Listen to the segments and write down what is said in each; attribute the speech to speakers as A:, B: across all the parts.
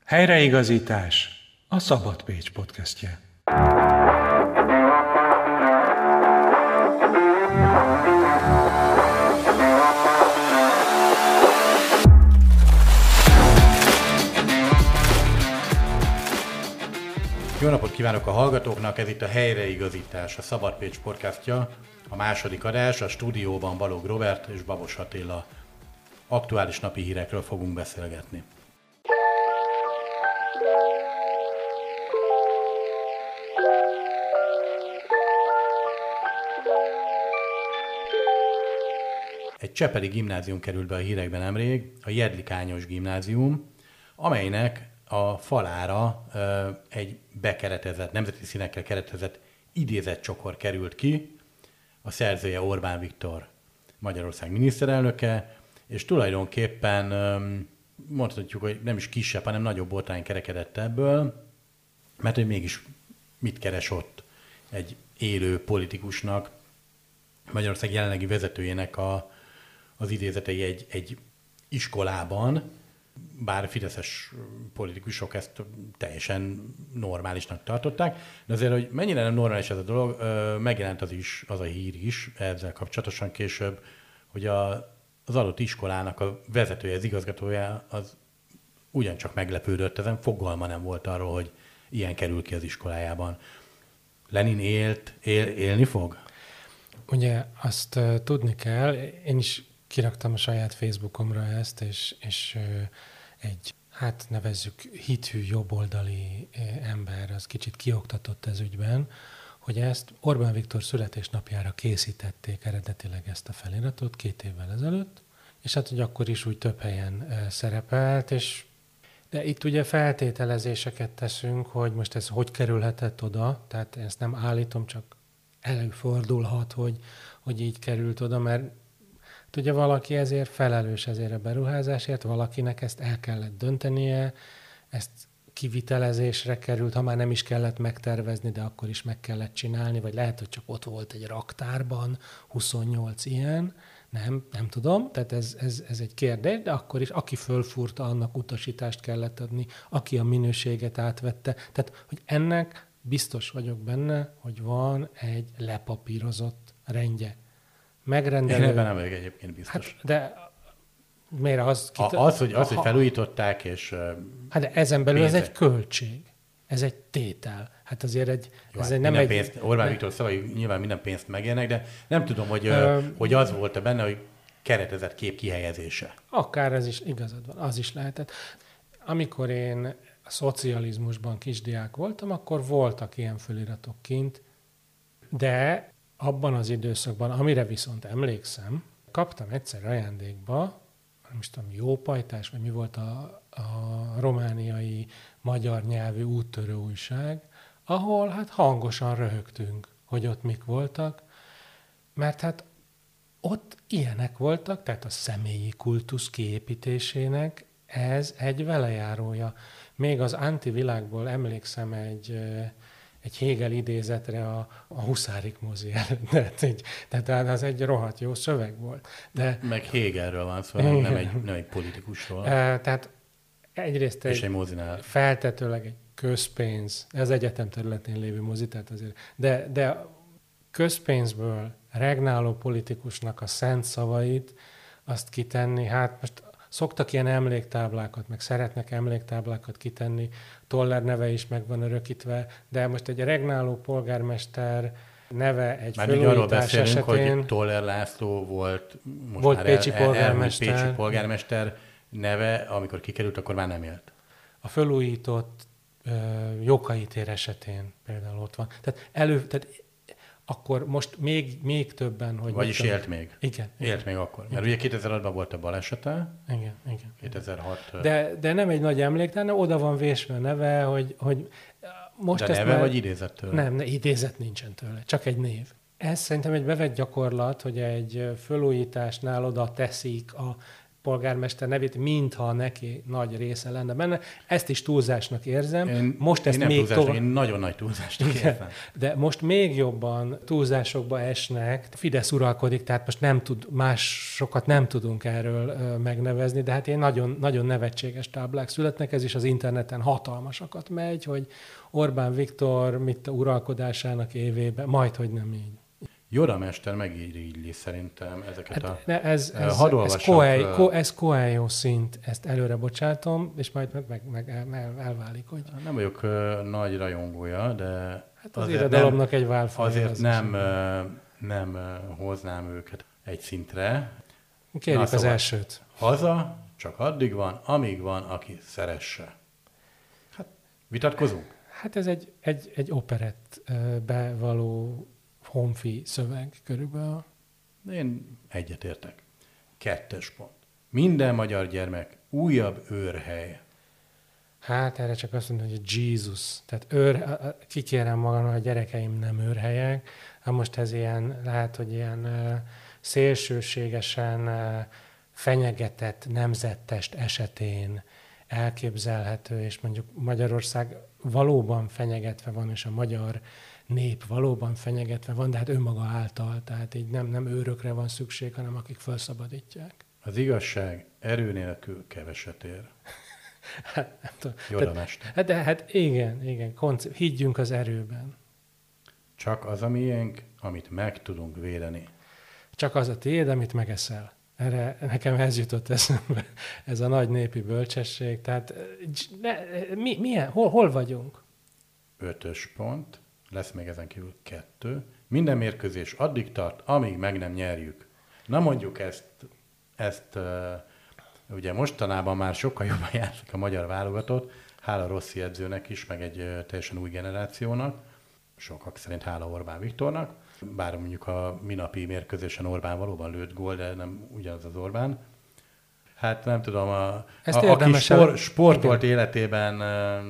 A: Helyreigazítás, a Szabad Pécs podcastje.
B: Jó napot kívánok a hallgatóknak, ez itt a Helyreigazítás, a Szabad Pécs podcastja, a második adás, a stúdióban Balogh Róbert és Babos Attila. Aktuális napi hírekről fogunk beszélgetni. Egy csepeli gimnázium került be a hírekbe nemrég, a Jedlikányos gimnázium, amelynek a falára egy bekeretezett, nemzeti színekkel keretezett idézetcsokor került ki, a szerzője Orbán Viktor, Magyarország miniszterelnöke, és tulajdonképpen mondhatjuk, hogy nem is kisebb, hanem nagyobb botrány kerekedett ebből, mert hogy mégis mit keres ott egy élő politikusnak, Magyarország jelenlegi vezetőjének az idézetei egy iskolában, bár fideszes politikusok ezt teljesen normálisnak tartották, de azért, hogy mennyire nem normális ez a dolog, megjelent az a hír is ezzel kapcsolatosan később, hogy az adott iskolának a vezetője, az igazgatója, az ugyancsak meglepődött ezen, fogalma nem volt arról, hogy ilyen kerül ki az iskolájában. Lenin élni fog?
C: Ugye azt tudni kell, én is kiraktam a saját Facebookomra ezt, és egy, nevezzük hithű jobboldali ember, az kicsit kioktatott ez ügyben, hogy ezt Orbán Viktor születésnapjára készítették eredetileg ezt a feliratot 2 évvel ezelőtt, és hát, hogy akkor is úgy több helyen szerepelt, de itt ugye feltételezéseket teszünk, hogy most ez hogy kerülhetett oda, tehát ezt nem állítom, csak előfordulhat, hogy így került oda, mert ugye valaki ezért felelős ezért a beruházásért, valakinek ezt el kellett döntenie, ezt kivitelezésre került, ha már nem is kellett megtervezni, de akkor is meg kellett csinálni, vagy lehet, hogy csak ott volt egy raktárban 28 ilyen, nem tudom, tehát ez egy kérdés, de akkor is aki fölfúrta, annak utasítást kellett adni, aki a minőséget átvette, tehát hogy ennek biztos vagyok benne, hogy van egy lepapírozott rendje. Megrendelő...
B: Én ebben nem vagyok egyébként biztos.
C: De miért az...
B: hogy felújították, és...
C: de ezen belül ez egy költség. Ez egy tétel. Hát azért
B: Orbán Viktor szavai nyilván minden pénzt megérnek, de nem tudom, hogy az volt benne, hogy keretezett kép kihelyezése.
C: Akár ez is igazad van, az is lehetett. Amikor én a szocializmusban kisdiák voltam, akkor voltak ilyen feliratok kint, de abban az időszakban, amire viszont emlékszem, kaptam egyszer ajándékba, nem is tudom, Jópajtás, vagy mi volt a romániai magyar nyelvű úttörő újság, ahol hát hangosan röhögtünk, hogy ott mik voltak, mert hát ott ilyenek voltak, tehát a személyi kultusz kiépítésének ez egy velejárója. Még az antivilágból emlékszem egy Hegel idézetre a Huszárik mozi előtt. Tehát az egy rohadt jó szöveg volt. De,
B: meg Hegelről van szó, nem egy politikusról.
C: Tehát egyrészt
B: egy mozinál.
C: Feltetőleg egy közpénz, ez egyetem területén lévő mozi, tehát azért, de közpénzből regnáló politikusnak a szent szavait azt kitenni, hát most szoktak ilyen emléktáblákat, meg szeretnek emléktáblákat kitenni, Toller neve is meg van örökítve, de most egy regnáló polgármester neve egy felújítás esetén...
B: hogy Toller László volt
C: pécsi polgármester.
B: Pécsi polgármester neve, amikor kikerült, akkor már nem élt.
C: A felújított Jókai tér esetén például ott van. Tehát akkor most még többen, hogy...
B: Vagyis élt még.
C: Igen.
B: Élt még akkor. Mert ugye 2006-ban volt a balesete.
C: Igen.
B: 2006...
C: De nem egy nagy emléktár, hanem oda van vésve a neve, hogy most
B: de
C: ezt
B: neve vagy idézet tőle?
C: Nem, idézet nincsen tőle, csak egy név. Ez szerintem egy bevett gyakorlat, hogy egy felújításnál oda teszik a polgármester nevét, mintha neki nagy része lenne benne. Ezt is túlzásnak érzem.
B: Én nagyon nagy túlzásnak érzem.
C: De most még jobban túlzásokba esnek. Fidesz uralkodik, tehát most másokat nem tudunk erről megnevezni, de hát ilyen nagyon, nagyon nevetséges táblák születnek. Ez is az interneten hatalmasakat megy, hogy Orbán Viktor uralkodásának évében, majdhogy nem így.
B: Joda mester megirigyli szerintem ezeket
C: ez Coelho szint, ezt előre bocsátom, és majd elválik, hogy...
B: Nem vagyok nagy rajongója, de...
C: Hát az irodalomnak egy válfaja.
B: Azért nem hoznám őket egy szintre.
C: Kérjük az elsőt.
B: Haza csak addig van, amíg van, aki szeresse. Hát, vitatkozunk?
C: Hát ez egy operettbe való honfi szöveg körülbelül.
B: Én egyetértek. 2. pont. Minden magyar gyermek újabb őrhely.
C: Hát erre csak azt mondom, hogy Jesus. Tehát kikérem magam, hogy a gyerekeim nem őrhelyek. Hát most ez ilyen, lehet, hogy ilyen szélsőségesen fenyegetett nemzettest esetén elképzelhető, és mondjuk Magyarország valóban fenyegetve van, és a magyar nép valóban fenyegetve van, de hát önmaga által, tehát így nem őrökre van szükség, hanem akik felszabadítják.
B: Az igazság erő nélkül keveset ér. Joda mester.
C: Hát igen, higgyünk az erőben.
B: Csak az a miénk, amit meg tudunk védeni.
C: Csak az a tiéd, amit megeszel. Erre nekem ez jutott eszembe, ez a nagy népi bölcsesség. Tehát hol vagyunk?
B: 5. pont. Lesz még ezen kívül 2. Minden mérkőzés addig tart, amíg meg nem nyerjük. Na mondjuk ezt ugye mostanában már sokkal jobban játszik a magyar válogatott, hála Rossi edzőnek is, meg egy teljesen új generációnak, sokak szerint hála Orbán Viktornak, bár mondjuk a minapi mérkőzésen Orbán valóban lőtt gól, de nem ugyanaz az Orbán. Hát nem tudom, aki sportolt életében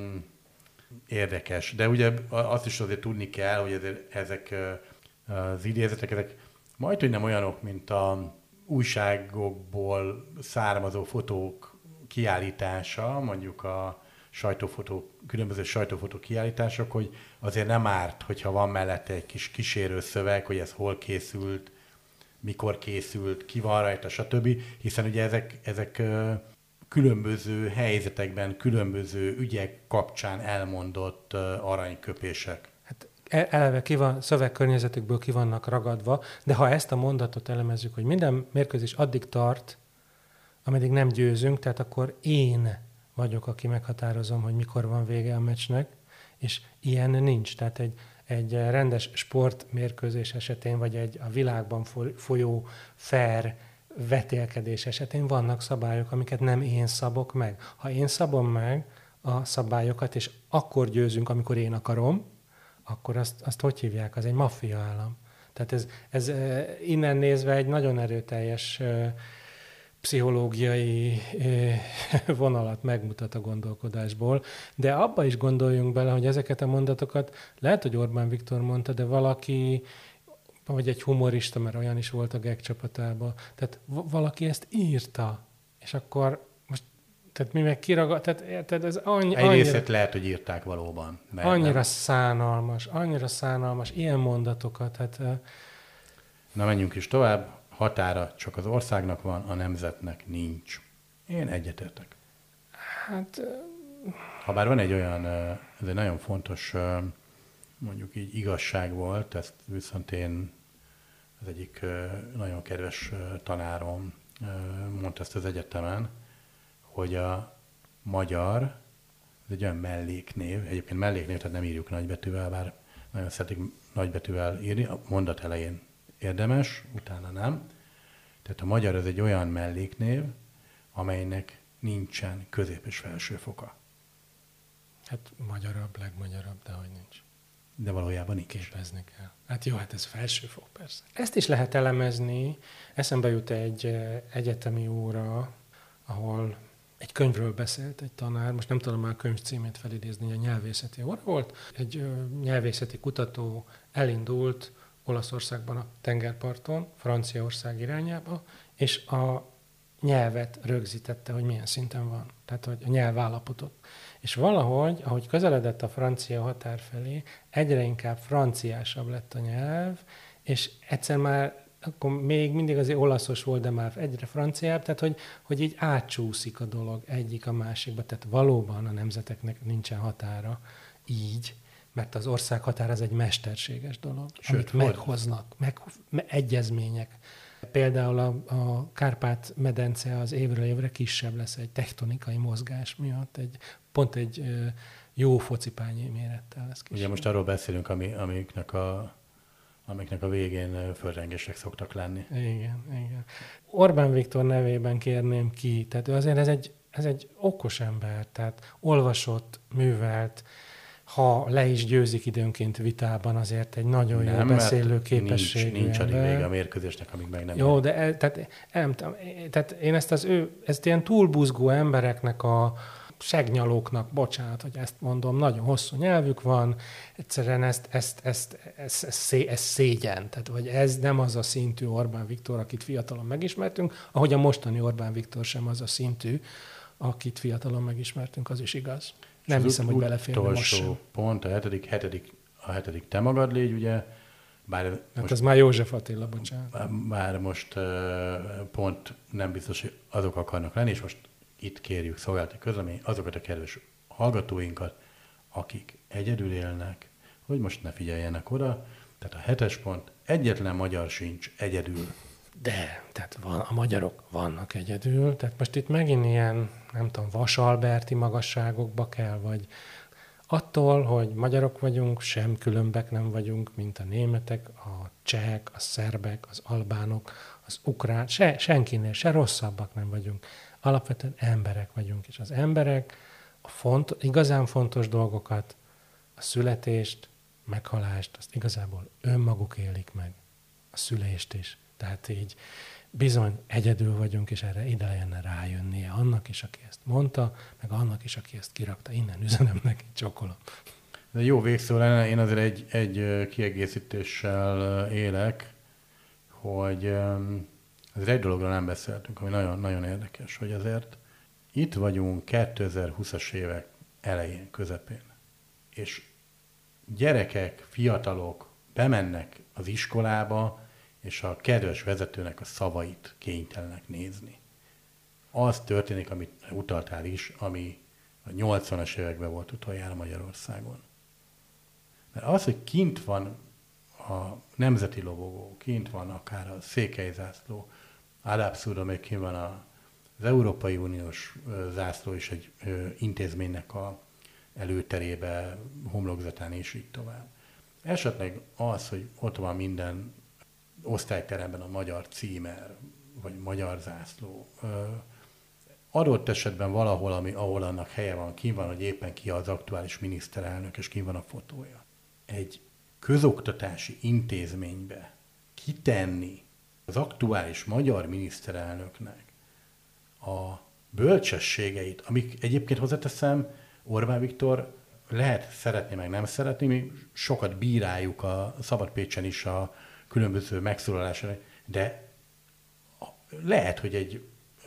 B: érdekes, de ugye azt is azért tudni kell, hogy ezek az idézetek, ezek majdhogy nem olyanok, mint a újságokból származó fotók kiállítása, mondjuk a különböző sajtófotó kiállítások, hogy azért nem árt, hogyha van mellette egy kis kísérő szöveg, hogy ez hol készült, mikor készült, ki van rajta, stb. Hiszen ugye ezek különböző helyzetekben, különböző ügyek kapcsán elmondott aranyköpések.
C: Hát eleve szövegkörnyezetükből ki vannak ragadva, de ha ezt a mondatot elemezzük, hogy minden mérkőzés addig tart, ameddig nem győzünk, tehát akkor én vagyok, aki meghatározom, hogy mikor van vége a meccsnek, és ilyen nincs. Tehát egy rendes sportmérkőzés esetén, vagy a világban folyó fair vetélkedés esetén vannak szabályok, amiket nem én szabok meg. Ha én szabom meg a szabályokat, és akkor győzünk, amikor én akarom, akkor azt hogy hívják? Az egy maffia állam. Tehát ez innen nézve egy nagyon erőteljes pszichológiai vonalat megmutat a gondolkodásból, de abba is gondoljunk bele, hogy ezeket a mondatokat lehet, hogy Orbán Viktor mondta, de valaki, vagy egy humorista, mert olyan is volt a GEG csapatában, tehát valaki ezt írta, és akkor most, tehát mi meg kiragad, tehát ez
B: egy részét lehet, hogy írták valóban.
C: Annyira szánalmas, ilyen mondatokat, hát...
B: Na menjünk is tovább. Határa csak az országnak van, a nemzetnek nincs. Én egyetértek.
C: Hát...
B: Habár van egy olyan, ez egy nagyon fontos, mondjuk így igazság volt, ezt viszont én, az egyik nagyon kedves tanárom mondta ezt az egyetemen, hogy a magyar, ez egy olyan melléknév, egyébként melléknév, tehát nem írjuk nagybetűvel, bár nagyon szeretik nagybetűvel írni, a mondat elején érdemes, utána nem. Tehát a magyar az egy olyan melléknév, amelynek nincsen közép- és felsőfoka.
C: Hát magyarabb, legmagyarabb, de hogy nincs.
B: De valójában nincs.
C: Képezni kell. Hát jó, hát ez felsőfok persze. Ezt is lehet elemezni. Eszembe jut egy egyetemi óra, ahol egy könyvről beszélt egy tanár, most nem tudom már a könyv címét felidézni, a nyelvészeti óra volt. Egy nyelvészeti kutató elindult Olaszországban a tengerparton, Franciaország irányába, és a nyelvet rögzítette, hogy milyen szinten van. Tehát, hogy a nyelvállapotot. És valahogy, ahogy közeledett a francia határ felé, egyre inkább franciásabb lett a nyelv, és egyszer már akkor még mindig azért olaszos volt, de már egyre franciább, tehát hogy így átcsúszik a dolog egyik a másikba. Tehát valóban a nemzeteknek nincsen határa így, mert az ország határ az egy mesterséges dolog, amit meghoznak, egyezmények. Például a Kárpát-medence az évről évre kisebb lesz egy tektonikai mozgás miatt, pont egy jó focipányi mérettel lesz kisebb.
B: Ugye most arról beszélünk, amiknek a végén földrengések szoktak lenni.
C: Igen. Orbán Viktor nevében kérném ki, tehát azért ez egy okos ember, tehát olvasott, művelt, ha le is győzik időnként vitában, azért egy nagyon jó beszélő képességű
B: nincs addig vége a mérkőzésnek, amíg meg nem.
C: Jó, de tehát én ezt ilyen túlbuzgó embereknek segnyalóknak, bocsánat, hogy ezt mondom, nagyon hosszú nyelvük van, egyszerűen ez szégyen, tehát vagy ez nem az a szintű Orbán Viktor, akit fiatalon megismertünk, ahogy a mostani Orbán Viktor sem az a szintű, akit fiatalon megismertünk, az is igaz. Nem hiszem, hogy beleférne most sem.
B: Pont, a hetedik te magad légy, ugye?
C: Ez már József Attila, bocsánat.
B: Bár most pont nem biztos, hogy azok akarnak lenni, és most itt kérjük szolgálati közlemény azokat a kedves hallgatóinkat, akik egyedül élnek, hogy most ne figyeljenek oda. Tehát a 7. pont, egyetlen magyar sincs egyedül.
C: De, tehát a magyarok vannak egyedül, tehát most itt megint ilyen, nem tudom, vasalberti magasságokba kell, vagy attól, hogy magyarok vagyunk, sem különbek nem vagyunk, mint a németek, a csehek, a szerbek, az albánok, az ukrán, senkinél, se rosszabbak nem vagyunk. Alapvetően emberek vagyunk, és az emberek igazán fontos dolgokat, a születést, meghalást, azt igazából önmaguk élik meg, a szülést is. Tehát így bizony egyedül vagyunk, és erre ide lenne rájönnie annak is, aki ezt mondta, meg annak is, aki ezt kirakta. Innen üzenem neki, csokolom.
B: De jó végszó lenne, én azért egy kiegészítéssel élek, hogy azért egy dologra nem beszéltünk, ami nagyon, nagyon érdekes, hogy azért itt vagyunk 2020-as évek elején, közepén, és gyerekek, fiatalok bemennek az iskolába, és a kedves vezetőnek a szavait kénytelenek nézni. Az történik, amit utaltál is, ami a 80-as években volt utoljára Magyarországon. Mert az, hogy kint van a nemzeti lobogó, kint van akár a székelyzászló, ad absurdum még kint van az Európai Uniós zászló is egy intézménynek a előterébe, homlokzatán és így tovább. Esetleg az, hogy ott van minden osztályteremben a magyar címer, vagy magyar zászló. Adott esetben valahol, ahol annak helye van, kín van, hogy éppen ki az aktuális miniszterelnök, és kín van a fotója. Egy közoktatási intézménybe kitenni az aktuális magyar miniszterelnöknek a bölcsességeit, amik egyébként hozzáteszem, Orbán Viktor lehet szeretni, meg nem szeretni, mi sokat bíráljuk a Szabadpécsen is a különböző megszólalásra, de lehet, hogy egy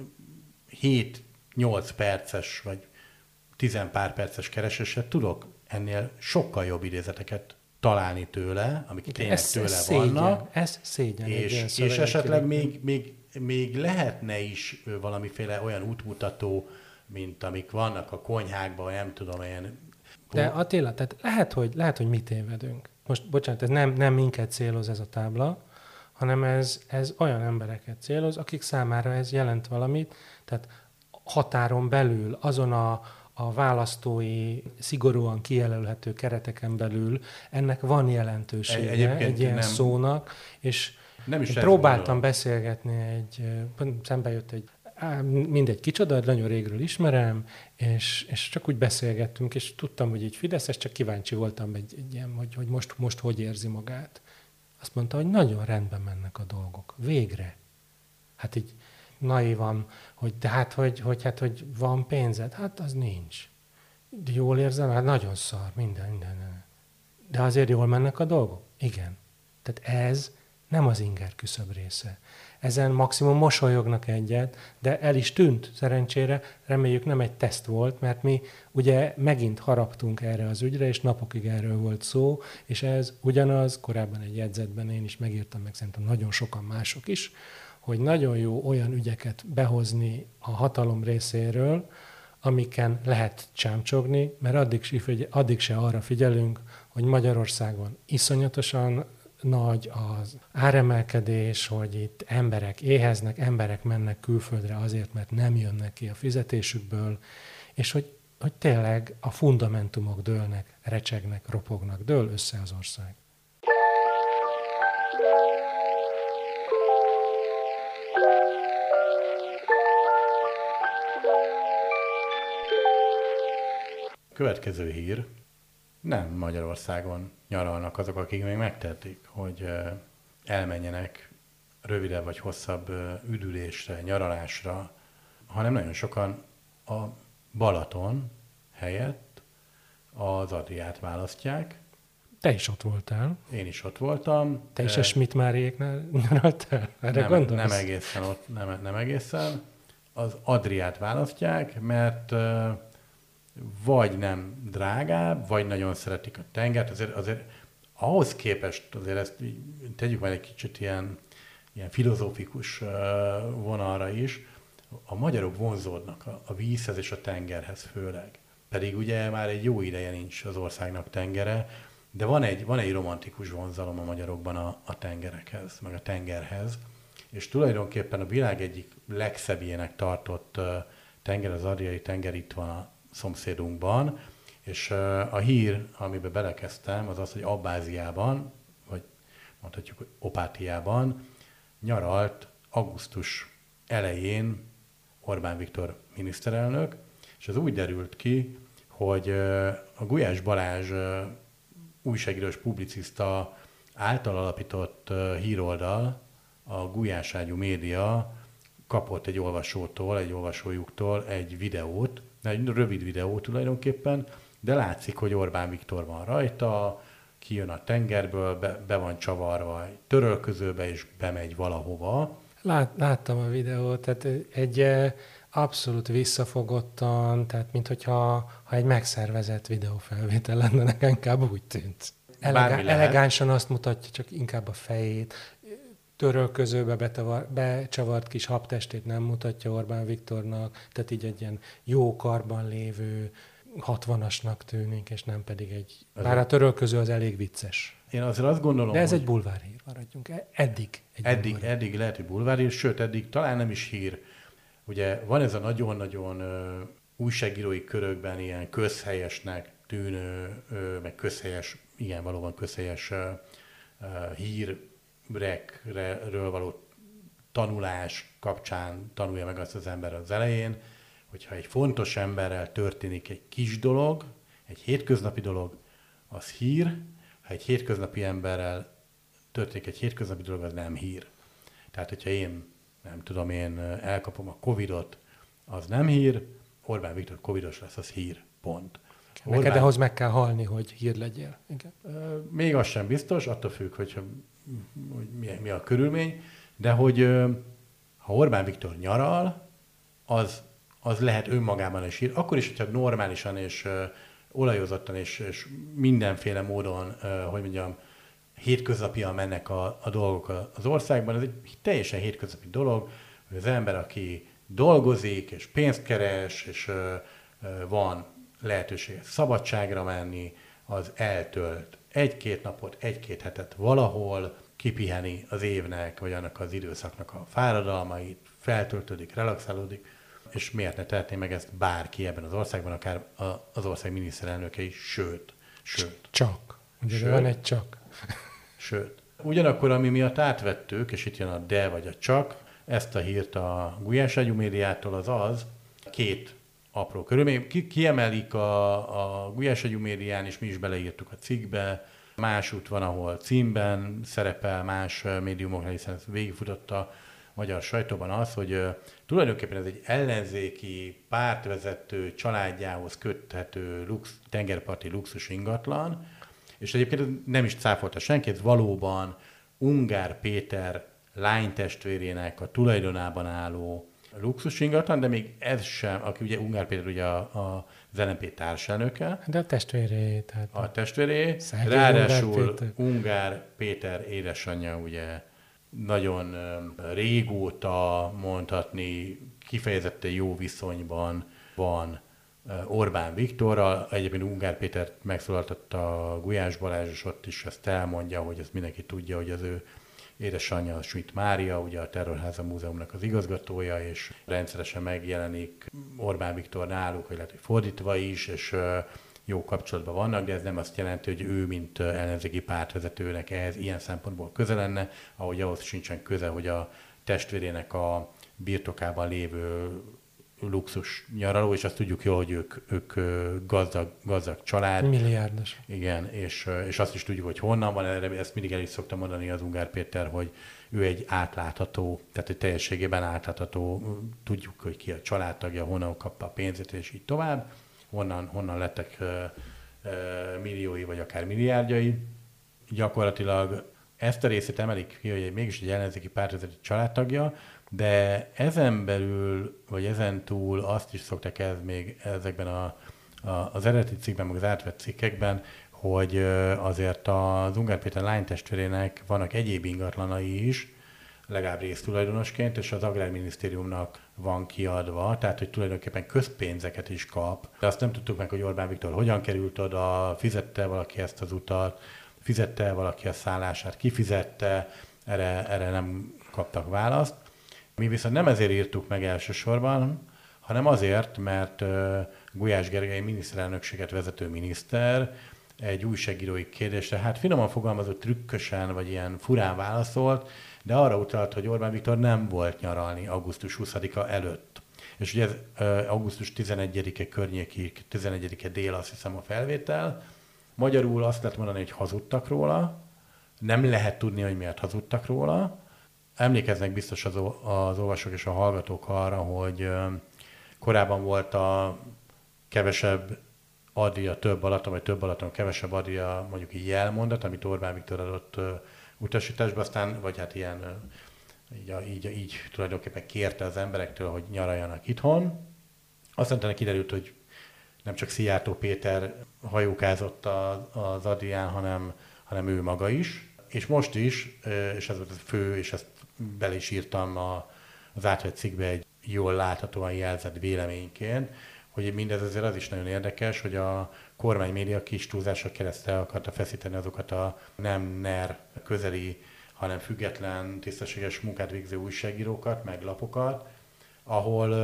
B: 7-8 perces, vagy 10 pár perces kereséssel tudok ennél sokkal jobb idézeteket találni tőle, amik tényleg tőle vannak.
C: Ez szégyen.
B: És esetleg még lehetne is valamiféle olyan útmutató, mint amik vannak a konyhákban, nem tudom, ilyen...
C: De Attila, tehát lehet, hogy mi tévedünk. Most, bocsánat, ez nem minket céloz ez a tábla, hanem ez olyan embereket céloz, akik számára ez jelent valamit, tehát határon belül, azon a választói, szigorúan kijelölhető kereteken belül ennek van jelentősége egy ilyen szónak, és nem is próbáltam beszélgetni szembe jött mindegy kicsoda, nagyon régről ismerem, és csak úgy beszélgettünk, és tudtam, hogy így fideszes, csak kíváncsi voltam egy ilyen, hogy most hogy érzi magát. Azt mondta, hogy nagyon rendben mennek a dolgok. Végre. Hát így naívan, hogy de hogy van pénzed? Hát az nincs. De jól érzem? Hát nagyon szar, minden. De azért jól mennek a dolgok? Igen. Tehát ez nem az inger küszöb része. ezen maximum mosolyognak egyet, de el is tűnt szerencsére, reméljük nem egy teszt volt, mert mi ugye megint haraptunk erre az ügyre, és napokig erről volt szó, és ez ugyanaz, korábban egy jegyzetben én is megírtam, meg szerintem nagyon sokan mások is, hogy nagyon jó olyan ügyeket behozni a hatalom részéről, amiken lehet csámcsogni, mert addig se arra figyelünk, hogy Magyarországon iszonyatosan nagy az áremelkedés, hogy itt emberek éheznek, emberek mennek külföldre azért, mert nem jönnek ki a fizetésükből, és hogy tényleg a fundamentumok dőlnek, recsegnek, ropognak, dől össze az ország.
B: Következő hír. Nem Magyarországon nyaralnak azok, akik még megtették, hogy elmenjenek rövidebb vagy hosszabb üdülésre, nyaralásra, hanem nagyon sokan a Balaton helyett az Adriát választják.
C: Te is ott voltál.
B: Én is ott voltam.
C: Te is a Schmidt-Máriéknál nyaraltál? Erre gondolsz?
B: Nem egészen ott, nem egészen. Az Adriát választják, mert vagy nem drágább, vagy nagyon szeretik a tengert. Azért ahhoz képest, azért ezt tegyük majd egy kicsit ilyen filozófikus vonalra is, a magyarok vonzódnak a vízhez és a tengerhez főleg. Pedig ugye már egy jó ideje nincs az országnak tengere, de van egy romantikus vonzalom a magyarokban a tengerekhez, meg a tengerhez, és tulajdonképpen a világ egyik legszebbjének tartott tenger, az Adriai tenger itt van a szomszédunkban, és a hír, amiben belekezdtem, az az, hogy Abbáziában, vagy mondhatjuk, hogy Opátiában nyaralt augusztus elején Orbán Viktor miniszterelnök, és az úgy derült ki, hogy a Gulyás Balázs újságírós publiciszta által alapított híroldal, a Gulyáságyú Média kapott egy olvasójuktól egy videót, egy rövid videó tulajdonképpen, de látszik, hogy Orbán Viktor van rajta, kijön a tengerből, be van csavarva egy törölközőbe, és bemegy valahova.
C: Láttam a videót, tehát egy abszolút visszafogottan, tehát mintha egy megszervezett videófelvétel lenne, nekem inkább úgy tűnt. Elegánsan azt mutatja, csak inkább a fejét, törölközőbe becsavart kis habtestét nem mutatja Orbán Viktornak, tehát így egy ilyen jó karban lévő 60-asnak tűnik, és nem pedig egy... Bár a törölköző az elég vicces.
B: Én azért azt gondolom,
C: de ez egy bulvárhír, maradjunk. Eddig
B: lehet, hogy bulvárhír, sőt, eddig talán nem is hír. Ugye van ez a nagyon-nagyon újságírói körökben ilyen közhelyesnek tűnő, meg közhelyes, igen, valóban közhelyes hírekről való tanulás kapcsán tanulja meg azt az ember az elején, hogyha egy fontos emberrel történik egy kis dolog, egy hétköznapi dolog, az hír, ha egy hétköznapi emberrel történik egy hétköznapi dolog, az nem hír. Tehát, hogyha én elkapom a Covidot, az nem hír, Orbán Viktor covidos lesz, az hír, pont.
C: Neked ahhoz meg kell halni, hogy hír legyél. Igen.
B: Még az sem biztos, attól függ, hogy mi a körülmény, de hogy ha Orbán Viktor nyaral, az lehet önmagában is hír. Akkor is, hogyha normálisan és olajozottan és mindenféle módon, hétköznapian mennek a dolgok az országban, ez egy teljesen hétköznapi dolog, hogy az ember, aki dolgozik, és pénzt keres, és van lehetősége szabadságra menni, az eltölt egy-két napot, egy-két hetet valahol, kipiheni az évnek, vagy annak az időszaknak a fáradalmait, feltöltődik, relaxálódik, és miért ne tehetné meg ezt bárki ebben az országban, akár az ország miniszterelnöke is, sőt.
C: Csak. Ugye van egy csak.
B: Sőt. Ugyanakkor, ami miatt átvettük, és itt jön a de vagy a csak, ezt a hírt a Gulyáságyú Médiától az két apró körülmény. Kiemelik a Gulyáságyú Médián, és mi is beleírtuk a cikkbe. Másút van, ahol címben szerepel, más médiumoknál, hiszen ez végigfutott a magyar sajtóban az, hogy tulajdonképpen ez egy ellenzéki, pártvezető, családjához köthető tengerparti luxus ingatlan, és egyébként nem is cáfolta senki, ez valóban Ungár Péter lánytestvérének a tulajdonában álló luxus ingatlan, de még ez sem, aki ugye Ungár Péter ugye az LMP társelnöke.
C: De a testvéré. Tehát
B: a testvéré,
C: Szegény
B: ráadásul Ungár Péter édesanyja ugye nagyon régóta mondhatni kifejezetten jó viszonyban van Orbán Viktorral. Egyébként Ungár Pétert megszólaltatta Gulyás Balázs, és ott is ezt elmondja, hogy ezt mindenki tudja, hogy az ő édesanyja Schmidt Mária, ugye a Terrorháza Múzeumnak az igazgatója, és rendszeresen megjelenik Orbán Viktor náluk, vagy lehet, hogy fordítva is, és jó kapcsolatban vannak, de ez nem azt jelenti, hogy ő, mint ellenzéki pártvezetőnek ehhez ilyen szempontból köze lenne, ahogy ahhoz sincsen köze, hogy a testvérének a birtokában lévő luxus nyaraló, és azt tudjuk jól, hogy ők gazdag család.
C: Milliárdos.
B: Igen, és azt is tudjuk, hogy honnan van, ezt mindig el is szoktam mondani az Ungár Péter, hogy ő egy átlátható, tehát egy teljességében átlátható, tudjuk, hogy ki a családtagja, honnan kapta a pénzét, és így tovább, honnan lettek milliói, vagy akár milliárdjai. Gyakorlatilag ezt a részét emelik ki, hogy mégis egy ellenzéki pártvezető családtagja, de ezen belül, vagy ezen túl azt is szokták ez még ezekben az eredeti cikkben, meg az átvett cikkekben, hogy azért az Ungár Péter lánytestvérének vannak egyéb ingatlanai is, legalább résztulajdonosként, és az Agrárminisztériumnak van kiadva, tehát hogy tulajdonképpen közpénzeket is kap. De azt nem tudtuk meg, hogy Orbán Viktor hogyan került oda, fizette valaki ezt az utat, fizette valaki a szállását, kifizette, erre nem kaptak választ. Mi viszont nem ezért írtuk meg elsősorban, hanem azért, mert Gulyás Gergely miniszterelnökséget vezető miniszter egy újságírói kérdésre, hát finoman fogalmazott, trükkösen, vagy ilyen furán válaszolt, de arra utalt, hogy Orbán Viktor nem volt nyaralni augusztus 20-a előtt. És ugye ez augusztus 11-e környéki, 11-e dél, azt hiszem a felvétel. Magyarul azt lehet mondani, hogy hazudtak róla, nem lehet tudni, hogy miért hazudtak róla. Emlékeznek biztos az olvasók és a hallgatók arra, hogy korábban volt a kevesebb adja, több Balaton, vagy több Balaton, kevesebb adja, mondjuk így jelmondat, amit Orbán Viktor adott utasításba, aztán, vagy hát ilyen, így tulajdonképpen kérte az emberektől, hogy nyaraljanak itthon. Aztán utána kiderült, hogy nem csak Szijjártó Péter hajókázott az Adrián, hanem ő maga is. És most is, és ez volt a fő, és ezt bele is írtam az átvett cikkbe egy jól láthatóan jelzett véleményként, hogy mindez azért az is nagyon érdekes, hogy a kormánymédia kis túlzással keresztül akarta feszíteni azokat a nem NER közeli, hanem független, tisztességes munkát végző újságírókat, meg lapokat, ahol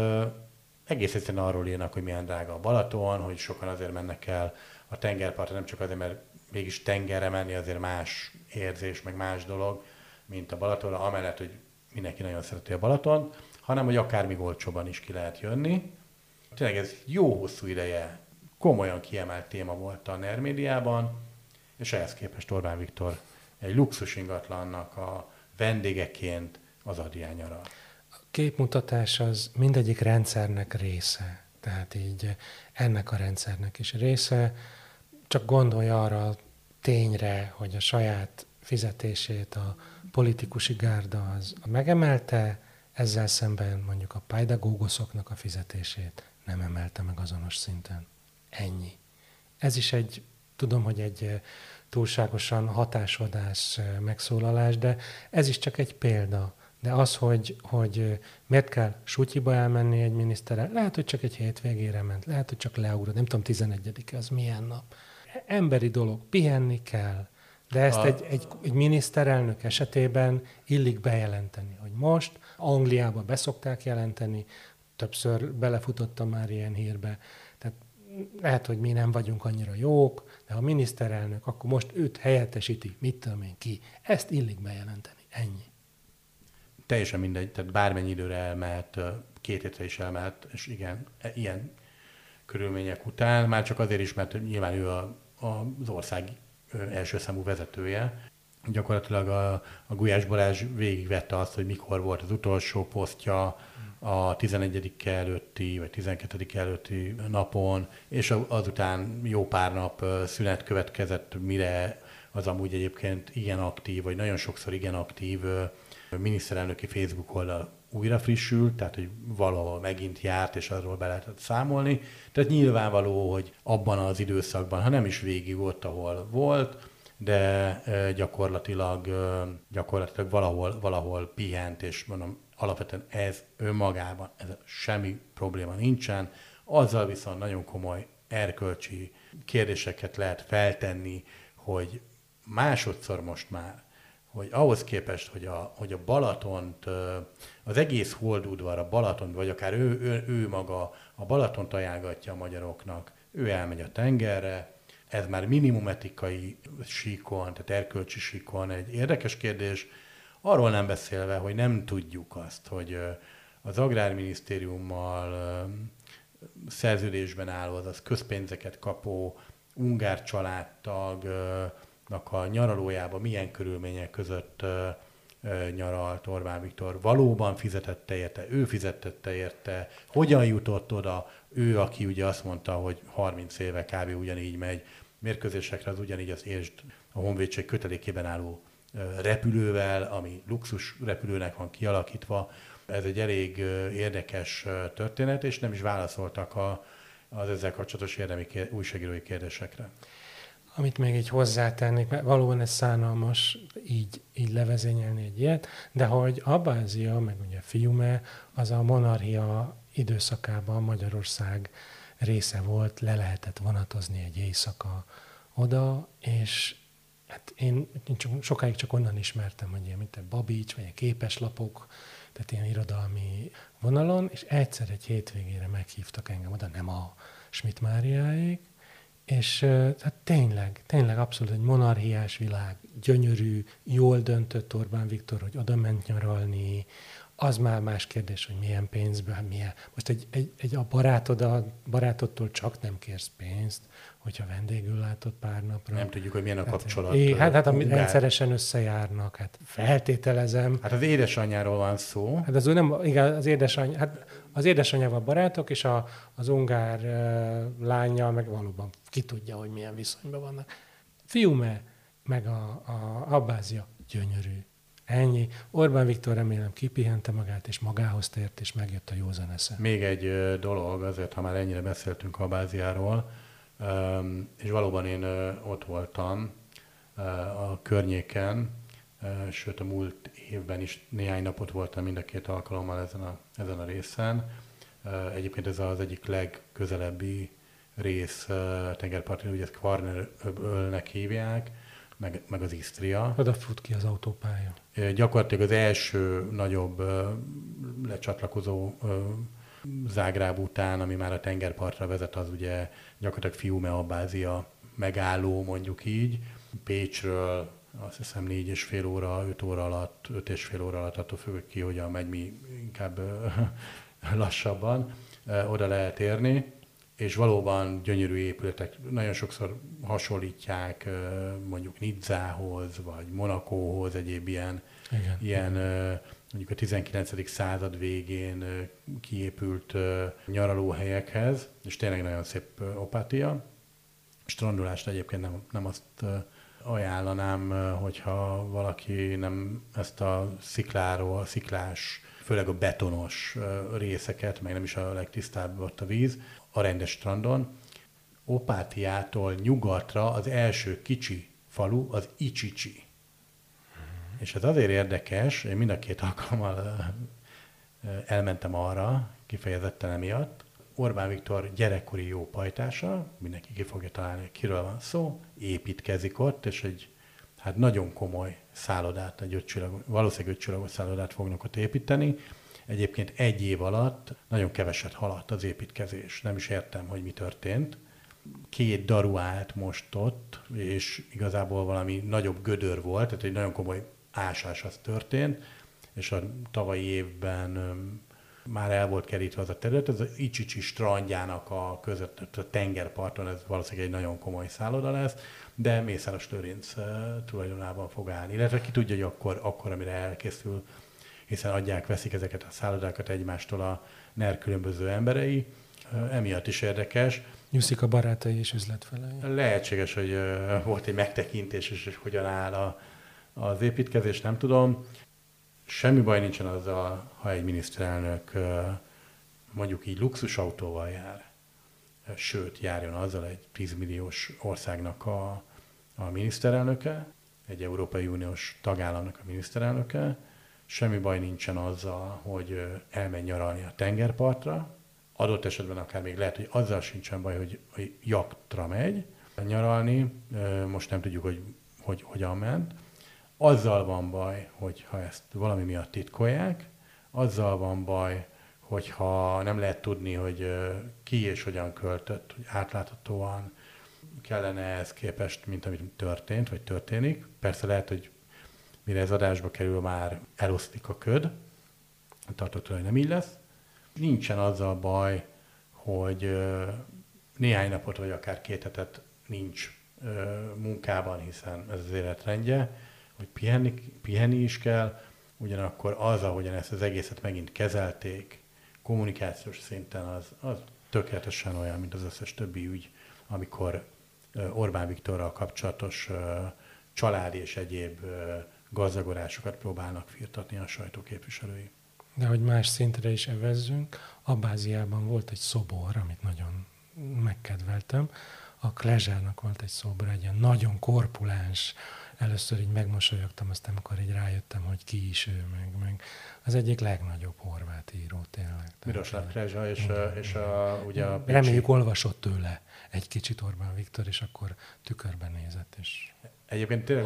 B: egész egyszerűen arról írnak, hogy milyen drága a Balaton, hogy sokan azért mennek el a tengerpartra, nem csak azért, mert mégis tengerre menni azért más érzés, meg más dolog, mint a Balatonra, amellett, hogy mindenki nagyon szereti a Balatont, hanem hogy akár még olcsóban is ki lehet jönni. Tényleg ez jó hosszú ideje komolyan kiemelt téma volt a NER médiában, és ehhez képest Orbán Viktor egy luxus ingatlannak a vendégeként az Adrián nyaral.
C: A képmutatás az mindegyik rendszernek része, tehát így ennek a rendszernek is része. Csak gondolj arra a tényre, hogy a saját fizetését a politikusi gárda az megemelte, ezzel szemben mondjuk a pedagógusoknak a fizetését nem emelte meg azonos szinten. Ennyi. Ez is tudom, hogy egy túlságosan hatásvadász megszólalás, de ez is csak egy példa. De az, hogy miért kell Sutyiba elmenni egy miniszterrel, lehet, hogy csak egy hétvégére ment, lehet, hogy csak leugrott, nem tudom, 11-e, az milyen nap. Emberi dolog, pihenni kell, de ezt egy miniszterelnök esetében illik bejelenteni, hogy most Angliába beszokták jelenteni, többször belefutottam már ilyen hírbe, tehát lehet, hogy mi nem vagyunk annyira jók, de ha a miniszterelnök, akkor most őt helyettesíti, mit tudom én ki, ezt illik bejelenteni, ennyi.
B: Teljesen mindegy, tehát bármennyi időre elmehet, 2 hétre is elmehet, és igen, ilyen körülmények után, már csak azért is, mert nyilván ő az ország első számú vezetője. Gyakorlatilag a Gulyás Balázs végigvette azt, hogy mikor volt az utolsó posztja a 11. előtti, vagy 12. előtti napon, és azután jó pár nap szünet következett, mire az amúgy egyébként igen aktív, vagy nagyon sokszor igen aktív miniszterelnöki Facebook oldal újra frissült, tehát hogy valahol megint járt, és arról be lehetett számolni. Tehát nyilvánvaló, hogy abban az időszakban, ha nem is végig ott, ahol volt, de gyakorlatilag valahol pihent, és mondom, alapvetően ez önmagában, ez semmi probléma nincsen. Azzal viszont nagyon komoly erkölcsi kérdéseket lehet feltenni, hogy másodszor most már, hogy ahhoz képest, hogy a Balatont, az egész holdudvar, a Balatont, vagy akár ő maga a Balatont ajánlgatja a magyaroknak, ő elmegy a tengerre, ez már minimum etikai síkon, tehát erkölcsi síkon egy érdekes kérdés, arról nem beszélve, hogy nem tudjuk azt, hogy az Agrárminisztériummal szerződésben álló, azaz közpénzeket kapó ungár családtagnak a nyaralójában milyen körülmények között nyaralt Orbán Viktor. Valóban fizetette érte, ő fizetette érte, hogyan jutott oda, ő, aki ugye azt mondta, hogy 30 éve kb. Ugyanígy megy mérkőzésekre, az ugyanígy az értsd a honvédség kötelékében álló repülővel, ami luxus repülőnek van kialakítva. Ez egy elég érdekes történet, és nem is válaszoltak az ezzel kapcsolatos érdemi újságírói kérdésekre.
C: Amit még így hozzátennék, mert valóban ez szánalmas így levezényelni egy ilyet, de hogy Abbázia, meg ugye Fiume, az a monarchia időszakában Magyarország része volt, le lehetett vonatozni egy éjszaka oda, és hát én sokáig csak onnan ismertem, hogy ilyen, mint a Babics, vagy a képeslapok, tehát ilyen irodalmi vonalon, és egyszer egy hétvégére meghívtak engem oda, nem a Schmidt Máriáék, és hát tényleg abszolút egy monarchiás világ, gyönyörű, jól döntött Orbán Viktor, hogy oda ment nyaralni, az már más kérdés, hogy milyen pénzből, milyen. Most a barátodtól csak nem kérsz pénzt, hogyha vendégül látod pár napra.
B: Nem tudjuk, hogy milyen a kapcsolat.
C: Hát amit rendszeresen összejárnak, hát feltételezem.
B: Hát az édesanyjáról van szó.
C: Hát az nem, igen, az édesanyjával barátok, és az ungár lányjal meg valóban ki tudja, hogy milyen viszonyban vannak. Fiume, meg a Abbázia gyönyörű. Ennyi. Orbán Viktor remélem kipihente magát, és magához tért, és megjött a józan esze.
B: Még egy dolog, azért, ha már ennyire beszéltünk Abbáziáról, és valóban én ott voltam a környéken, sőt a múlt évben is néhány napot voltam mind a két alkalommal ezen a részen. Egyébként ez az egyik legközelebbi rész tengerparton, ugye ezt Kvarner-öbölnek hívják, meg az Isztria.
C: Oda fut ki az autópálya.
B: Gyakorlatilag az első nagyobb lecsatlakozó Zágráb után, ami már a tengerpartra vezet, az ugye gyakorlatilag Fiume Abbázia megálló, mondjuk így. Pécsről azt hiszem 4,5 óra, 5 óra alatt, 5,5 óra alatt, attól függ ki, hogyan megy, mi inkább lassabban oda lehet érni. És valóban gyönyörű épületek, nagyon sokszor hasonlítják mondjuk Nizzához, vagy Monakóhoz, egyéb ilyen mondjuk a 19. század végén kiépült nyaralóhelyekhez, és tényleg nagyon szép Opátia. Strandolást egyébként nem azt ajánlanám, hogyha valaki nem ezt a sziklás, főleg a betonos részeket, meg nem is a legtisztább ott a víz, a rendes strandon. Opátiától nyugatra az első kicsi falu az Icsicsi. És ez azért érdekes, én mind a két alkalommal elmentem arra, kifejezetten emiatt. Orbán Viktor gyerekkori jó pajtása, mindenki ki fogja találni, kiről van szó, építkezik ott, és egy nagyon komoly szállodát, valószínűleg 5 csillagos szállodát fognak ott építeni. Egyébként 1 év alatt nagyon keveset haladt az építkezés. Nem is értem, hogy mi történt. 2 daru állt most ott, és igazából valami nagyobb gödör volt, tehát egy nagyon komoly ásás az történt, és a tavalyi évben már el volt kerítve az a terület. Ez az Icsicsi strandjának a között, a tengerparton, ez valószínűleg egy nagyon komoly szálloda lesz, de Mészáros Lőrinc tulajdonában fog állni. Illetve ki tudja, hogy akkor amire elkészül, hiszen veszik ezeket a szállodákat egymástól a NER különböző emberei. Emiatt is érdekes.
C: Nyuszik a barátai és üzletfelei.
B: Lehetséges, hogy volt egy megtekintés, és hogyan áll az építkezés, nem tudom. Semmi baj nincsen azzal, ha egy miniszterelnök mondjuk így luxusautóval jár. Sőt, járjon azzal egy 10 milliós országnak a miniszterelnöke, egy Európai Uniós tagállamnak a miniszterelnöke. Semmi baj nincsen azzal, hogy elmegy nyaralni a tengerpartra. Adott esetben akár még lehet, hogy azzal sincsen baj, hogy jaktra megy nyaralni. Most nem tudjuk, hogy hogyan ment. Azzal van baj, hogyha ezt valami miatt titkolják. Azzal van baj, hogyha nem lehet tudni, hogy ki és hogyan költött, hogy átláthatóan kellene ehhez képest, mint amit történt, vagy történik. Persze lehet, hogy mire ez adásba kerül, már elosztik a köd, tartótól nem így lesz. Nincsen azzal baj, hogy néhány napot, vagy akár 2 hetet nincs munkában, hiszen ez az életrendje, hogy pihenni is kell, ugyanakkor az, ahogyan ezt az egészet megint kezelték, kommunikációs szinten az tökéletesen olyan, mint az összes többi ügy, amikor Orbán Viktorral kapcsolatos családi és egyéb gazdagodásokat próbálnak firtatni a sajtóképviselői.
C: De hogy más szintre is evezzünk, Abbáziában volt egy szobor, amit nagyon megkedveltem. A Klezsárnak volt egy szobor, egy ilyen nagyon korpuláns. Először így megmosolyogtam, aztán amikor így rájöttem, hogy ki is ő, meg az egyik legnagyobb horvát író tényleg.
B: Miroslav Klezsa és ugye a Pécsi...
C: Reméljük olvasott tőle egy kicsit Orbán Viktor, és akkor tükörben nézett, és
B: egyébként tényleg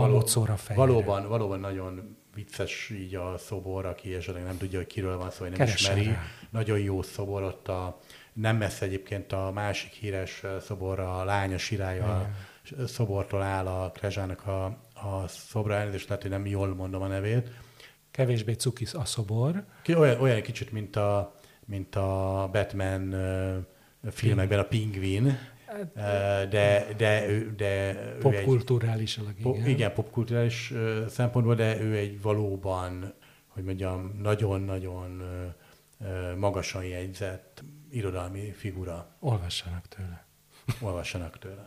B: valóban nagyon vicces így a szobor, aki esetleg nem tudja, hogy kiről van szó, vagy nem ismeri. Rá. Nagyon jó szobor ott nem messze egyébként a másik híres szobor, a Lánya Sirálya szobortól áll a Klezsának a szobra, elnézést lehet, hogy nem jól mondom a nevét.
C: Kevésbé cuki a szobor.
B: Olyan kicsit, mint a Batman filmekben a Pingvin, de
C: popkulturálisan, igen.
B: Igen, popkulturális szempontból, de ő egy valóban, hogy mondjam, nagyon-nagyon magasan jegyzett irodalmi figura.
C: Olvassanak tőle.
B: Olvassanak tőle.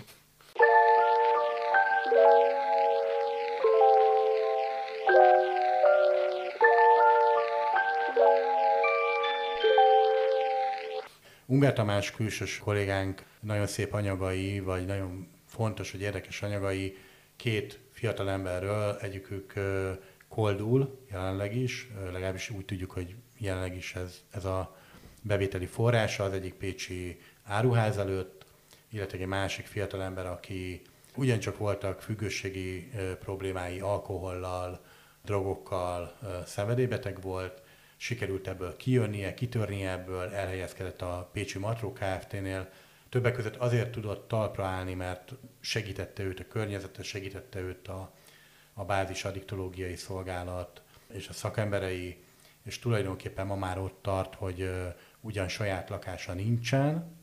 B: Ungár Tamás külsős kollégánk nagyon szép anyagai, vagy nagyon fontos, hogy érdekes anyagai 2 fiatal emberről, egyikük koldul jelenleg is, legalábbis úgy tudjuk, hogy jelenleg is ez a bevételi forrása, az egyik pécsi áruház előtt, illetve egy másik fiatal ember, aki ugyancsak voltak függőségi problémái, alkohollal, drogokkal, szenvedélybeteg volt, sikerült ebből kijönnie, kitörnie ebből, elhelyezkedett a Pécsi Matró Kft-nél. Többek között azért tudott talpra állni, mert segítette őt a környezete, segítette őt a bázis addiktológiai szolgálat és a szakemberei, és tulajdonképpen ma már ott tart, hogy ugyan saját lakása nincsen,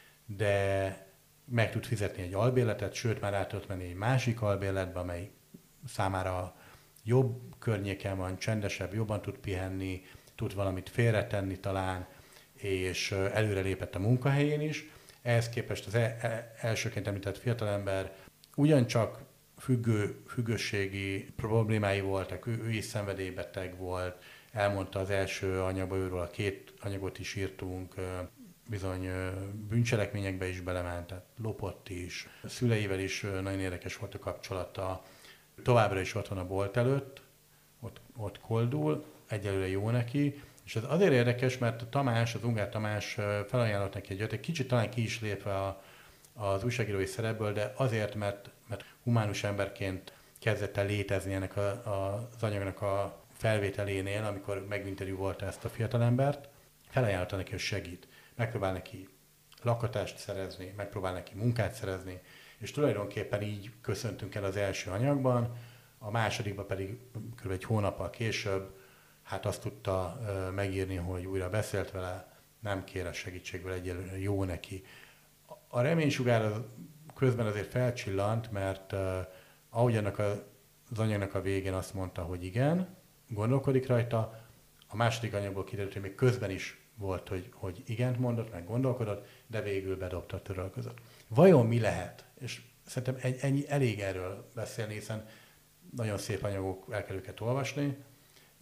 B: de meg tud fizetni egy albérletet, sőt már át tudott menni egy másik albérletbe, amely számára jobb környéken van, csendesebb, jobban tud pihenni, tud valamit félretenni talán, és előre lépett a munkahelyén is. Ehhez képest az elsőként említett fiatalember ugyancsak függőségi problémái voltak, ő is szenvedélybeteg volt, elmondta az első anyagban, őről a 2 anyagot is írtunk, bizony bűncselekményekbe is belement, tehát lopott is, a szüleivel is nagyon érdekes volt a kapcsolata, továbbra is ott van a bolt előtt, ott koldul, egyelőre jó neki, és ez azért érdekes, mert a Tamás, az Ungár Tamás felajánlott neki egy kicsit talán ki is lépve az újságírói szerepből, de azért, mert humánus emberként kezdett el létezni ennek az anyagnak a felvételénél, amikor meginterjúvolta ezt a fiatalembert, felajánlotta neki, hogy segít. Megpróbál neki lakatást szerezni, megpróbál neki munkát szerezni, és tulajdonképpen így köszöntünk el az első anyagban, a másodikban pedig kb. Egy hónappal később hát azt tudta megírni, hogy újra beszélt vele, nem kér a segítségből, egyelőre jó neki. A reménysugár közben azért felcsillant, mert ahogy annak az anyagnak a végén azt mondta, hogy igen, gondolkodik rajta, a második anyagból kiderült, hogy még közben is volt, hogy igent mondott, meg gondolkodott, de végül bedobta a törölközött. Vajon mi lehet? És szerintem ennyi elég erről beszélni, hiszen nagyon szép anyagok, el kell őket olvasni.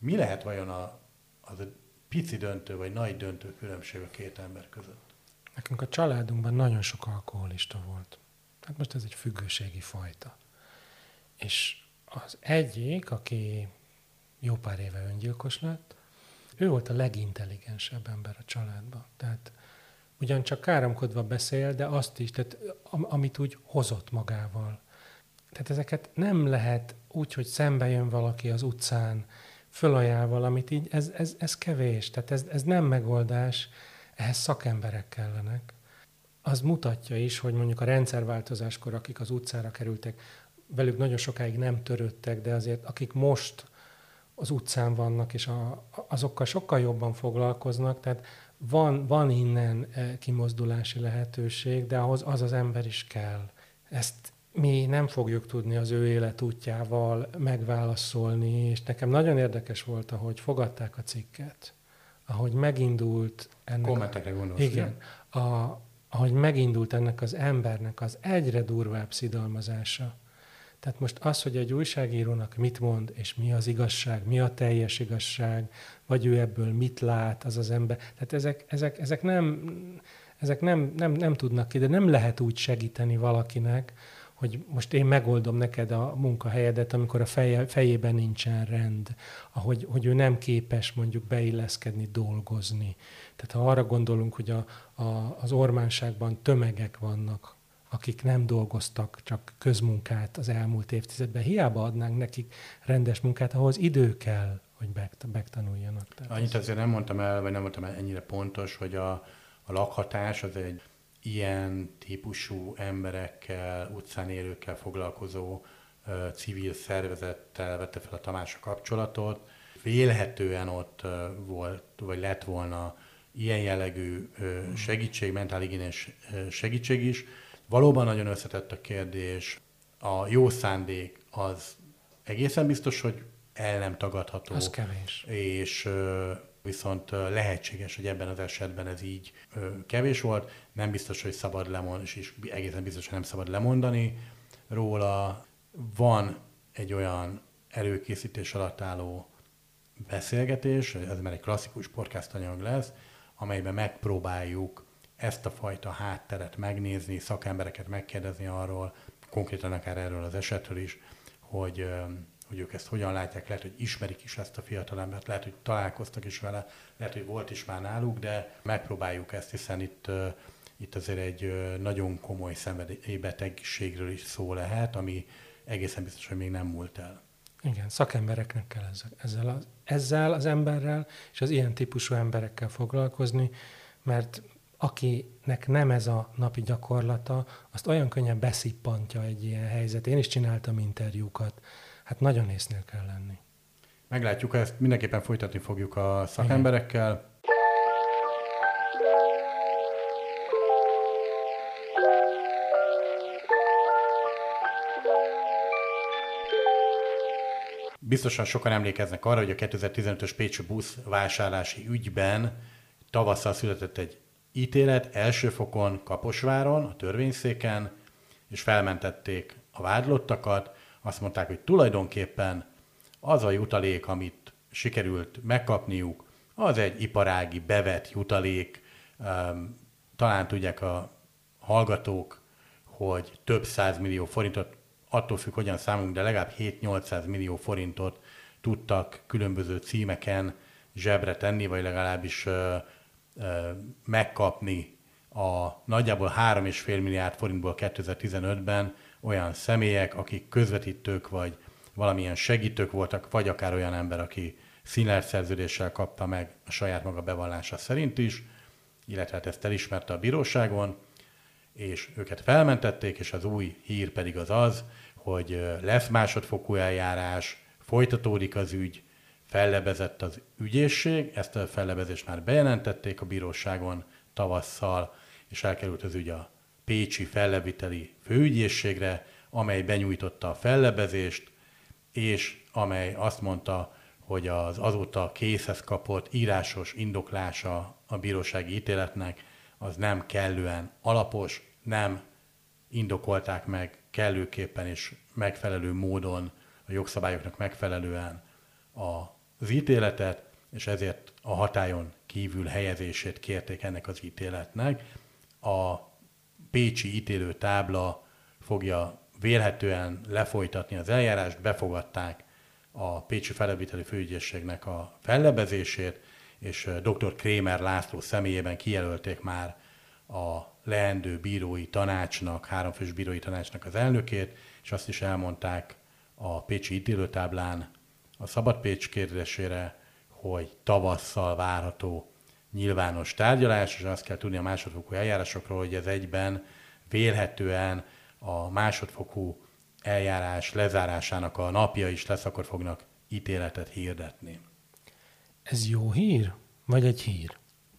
B: Mi lehet vajon az a pici döntő, vagy nagy döntő különbség a két ember között?
C: Nekünk a családunkban nagyon sok alkoholista volt. Tehát most ez egy függőségi fajta. És az egyik, aki jó pár éve öngyilkos lett, ő volt a legintelligensebb ember a családban. Tehát ugyancsak káromkodva beszél, de azt is, tehát amit úgy hozott magával. Tehát ezeket nem lehet úgy, hogy szembe jön valaki az utcán, fölajánl valamit, így ez kevés. Tehát ez nem megoldás, ehhez szakemberek kellenek. Az mutatja is, hogy mondjuk a rendszerváltozáskor, akik az utcára kerültek, velük nagyon sokáig nem törődtek, de azért akik most az utcán vannak, és azokkal sokkal jobban foglalkoznak, tehát van innen kimozdulási lehetőség, de ahhoz az ember is kell. Ezt mi nem fogjuk tudni az ő életútjával megválaszolni, és nekem nagyon érdekes volt, ahogy fogadták a cikket, ahogy megindult ennek...
B: Kommentekre gondolsz.
C: Igen. Ahogy megindult ennek az embernek az egyre durvább szidalmazása. Tehát most az, hogy egy újságírónak mit mond, és mi az igazság, mi a teljes igazság, vagy ő ebből mit lát, az ember. Tehát ezek nem tudnak ki, de nem lehet úgy segíteni valakinek, hogy most én megoldom neked a munkahelyedet, amikor a fejében nincsen rend, hogy ő nem képes mondjuk beilleszkedni, dolgozni. Tehát ha arra gondolunk, hogy az ormánságban tömegek vannak, akik nem dolgoztak, csak közmunkát az elmúlt évtizedben, hiába adnánk nekik rendes munkát, ahhoz idő kell, hogy megtanuljanak.
B: Annyit azért nem mondtam el, vagy nem voltam ennyire pontos, hogy a lakhatás az egy ilyen típusú emberekkel, utcán élőkkel foglalkozó civil szervezettel vette fel a Tamás a kapcsolatot. Vélhetően ott volt, vagy lett volna ilyen jellegű segítség, mentálhigiénés segítség is. Valóban nagyon összetett a kérdés. A jó szándék az egészen biztos, hogy el nem tagadható.
C: Az kevés.
B: És viszont lehetséges, hogy ebben az esetben ez így kevés volt. Nem biztos, hogy szabad lemondani, és egészen biztos, hogy nem szabad lemondani róla. Van egy olyan előkészítés alatt álló beszélgetés, ez már egy klasszikus podcast anyag lesz, amelyben megpróbáljuk ezt a fajta hátteret megnézni, szakembereket megkérdezni arról, konkrétan akár erről az esetről is, hogy ők ezt hogyan látják, lehet, hogy ismerik is ezt a fiatalembert, lehet, hogy találkoztak is vele, lehet, hogy volt is már náluk, de megpróbáljuk ezt, hiszen itt azért egy nagyon komoly szenvedélybetegségről is szó lehet, ami egészen biztos, hogy még nem múlt el.
C: Igen, szakembereknek kell ezzel az emberrel és az ilyen típusú emberekkel foglalkozni, mert akinek nem ez a napi gyakorlata, azt olyan könnyen beszippantja egy ilyen helyzet. Én is csináltam interjúkat. Hát nagyon észnél kell lenni.
B: Meglátjuk, ezt mindenképpen folytatni fogjuk a szakemberekkel. Igen. Biztosan sokan emlékeznek arra, hogy a 2015-ös pécsi busz vásárlási ügyben tavasszal született egy ítélet első fokon Kaposváron, a törvényszéken, és felmentették a vádlottakat. Azt mondták, hogy tulajdonképpen az a jutalék, amit sikerült megkapniuk, az egy iparági bevett jutalék. Talán tudják a hallgatók, hogy több 100 millió forintot, attól függ, hogyan számolunk, de legalább 7-800 millió forintot tudtak különböző címeken zsebre tenni, vagy legalábbis megkapni a nagyjából 3,5 milliárd forintból 2015-ben olyan személyek, akik közvetítők vagy valamilyen segítők voltak, vagy akár olyan ember, aki színleltszerződéssel kapta meg a saját maga bevallása szerint is, illetve hát ezt elismerte a bíróságon, és őket felmentették, és az új hír pedig az, hogy lesz másodfokú eljárás, folytatódik az ügy, fellebezett az ügyészség, ezt a fellebezést már bejelentették a bíróságon tavasszal, és elkerült az ügy a pécsi felleviteli főügyészségre, amely benyújtotta a fellebezést, és amely azt mondta, hogy az azóta készhez kapott írásos indoklása a bírósági ítéletnek az nem kellően alapos, nem indokolták meg kellőképpen és megfelelő módon, a jogszabályoknak megfelelően az ítéletet, és ezért a hatályon kívül helyezését kérték ennek az ítéletnek. A pécsi ítélőtábla fogja vélhetően lefolytatni az eljárást, befogadták a pécsi fellebbviteli főügyészségnek a fellebbezését, és dr. Krémer László személyében kijelölték már a leendő bírói tanácsnak, háromfős bírói tanácsnak az elnökét, és azt is elmondták a pécsi ítélőtáblán a Szabad Pécs kérdésére, hogy tavasszal várható nyilvános tárgyalás, és azt kell tudni a másodfokú eljárásokról, hogy ez egyben vélhetően a másodfokú eljárás lezárásának a napja is lesz, akkor fognak ítéletet hirdetni.
C: Ez jó hír? Vagy egy hír?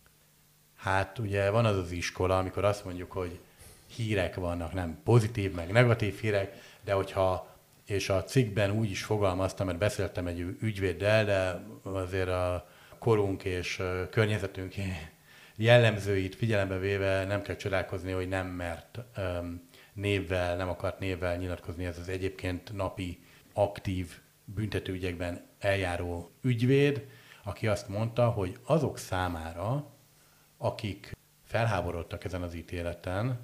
B: Hát ugye van az az iskola, amikor azt mondjuk, hogy hírek vannak, nem pozitív, meg negatív hírek, de hogyha, és a cikkben úgy is fogalmaztam, mert beszéltem egy ügyvéddel, de azért a korunk és környezetünk jellemzőit figyelembe véve nem kell csodálkozni, hogy nem mert nem akart névvel nyilatkozni ez az egyébként napi aktív büntetőügyekben eljáró ügyvéd, aki azt mondta, hogy azok számára, akik felháborodtak ezen az ítéleten,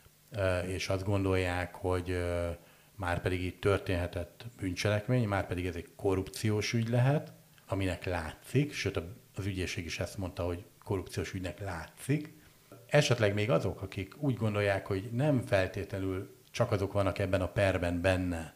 B: és azt gondolják, hogy már pedig itt történhetett bűncselekmény, már pedig ez egy korrupciós ügy lehet, aminek látszik, sőt az ügyészség is ezt mondta, hogy korrupciós ügynek látszik. Esetleg még azok, akik úgy gondolják, hogy nem feltétlenül csak azok vannak ebben a perben benne,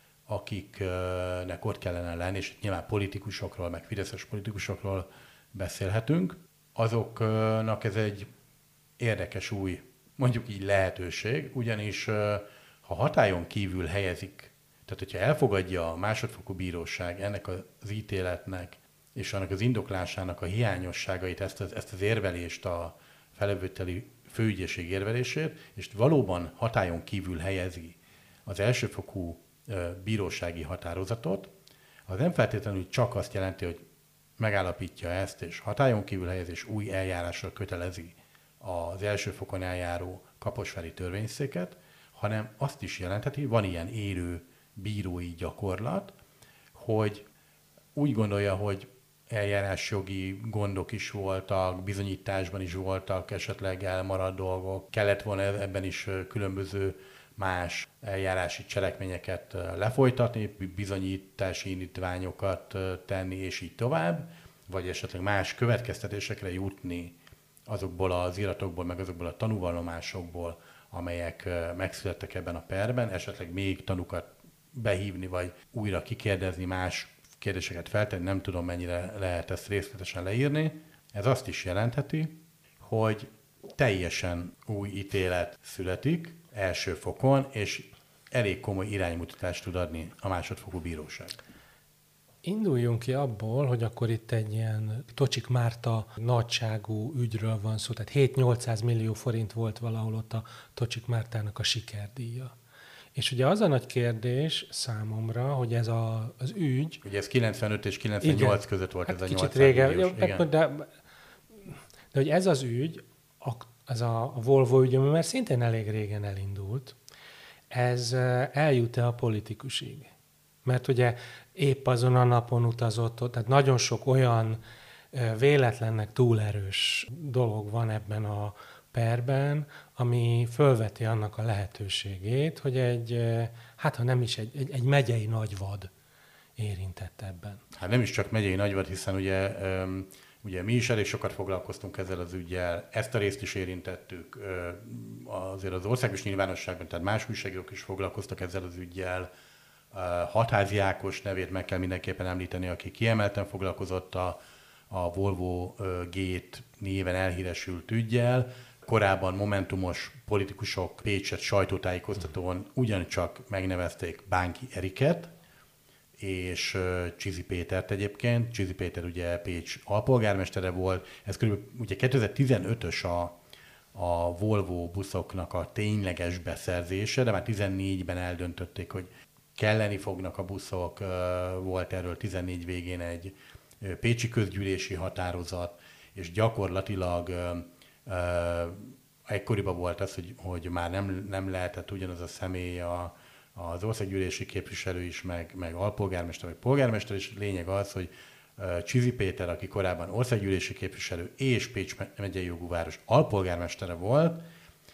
B: akiknek ott kellene lenni, és nyilván politikusokról, meg fideszes politikusokról beszélhetünk, azoknak ez egy érdekes új, mondjuk így lehetőség, ugyanis ha hatályon kívül helyezik, tehát hogyha elfogadja a másodfokú bíróság ennek az ítéletnek és annak az indoklásának a hiányosságait, ezt az érvelést, a fellebbviteli főügyészség érvelését, és valóban hatályon kívül helyezi az elsőfokú bírósági határozatot, az nem feltétlenül csak azt jelenti, hogy megállapítja ezt, és hatályon kívül helyezés új eljárásra kötelezi az első fokon eljáró kaposvári törvényszéket, hanem azt is jelentheti, van ilyen élő bírói gyakorlat, hogy úgy gondolja, hogy eljárásjogi gondok is voltak, bizonyításban is voltak esetleg elmaradt dolgok, kellett volna ebben is különböző más eljárási cselekményeket lefolytatni, bizonyítási indítványokat tenni, és így tovább, vagy esetleg más következtetésekre jutni azokból az iratokból, meg azokból a tanúvallomásokból, amelyek megszülettek ebben a perben, esetleg még tanúkat behívni, vagy újra kikérdezni, más kérdéseket feltenni, nem tudom, mennyire lehet ezt részletesen leírni. Ez azt is jelentheti, hogy teljesen új ítélet születik első fokon, és elég komoly iránymutatást tud adni a másodfokú bíróság.
C: Induljunk ki abból, hogy akkor itt egy ilyen Tocsik Márta nagyságú ügyről van szó, tehát 7-800 millió forint volt valahol ott a Tocsik Mártának a sikerdíja. És ugye az a nagy kérdés számomra, hogy ez az ügy...
B: Ugye ez 95 és 98 igen, között volt, hát ez a 800
C: milliós. De hogy ez az ügy, ez a Volvo ügy, ami már szintén elég régen elindult, ez eljut-e a politikusig? Mert ugye épp azon a napon utazott ott, tehát nagyon sok olyan véletlennek túlerős dolog van ebben a perben, ami fölveti annak a lehetőségét, hogy hát ha nem is egy megyei nagyvad érintett ebben.
B: Hát nem is csak megyei nagyvad, hiszen ugye mi is elég sokat foglalkoztunk ezzel az üggyel, ezt a részt is érintettük, azért az országos nyilvánosságban, tehát más újságírók is foglalkoztak ezzel az üggyel. Hatházi Ákos nevét meg kell mindenképpen említeni, aki kiemelten foglalkozott a Volvo Gate néven elhíresült üggyel. Korábban momentumos politikusok Pécset sajtótájékoztatón ugyancsak megnevezték Bánki Eriket, és Csizi Pétert egyébként. Csizi Péter ugye Pécs alpolgármestere volt. Ez körülbelül ugye 2015-ös a Volvo buszoknak a tényleges beszerzése, de már 14-ben eldöntötték, hogy kelleni fognak a buszok. Volt erről 14 végén egy pécsi közgyűlési határozat, és gyakorlatilag ekkoriban volt az, hogy már nem lehetett ugyanaz a személy az országgyűlési képviselő is, meg alpolgármester, vagy polgármester, és lényeg az, hogy Csizi Péter, aki korábban országgyűlési képviselő és Pécs megyei jogú város alpolgármestere volt,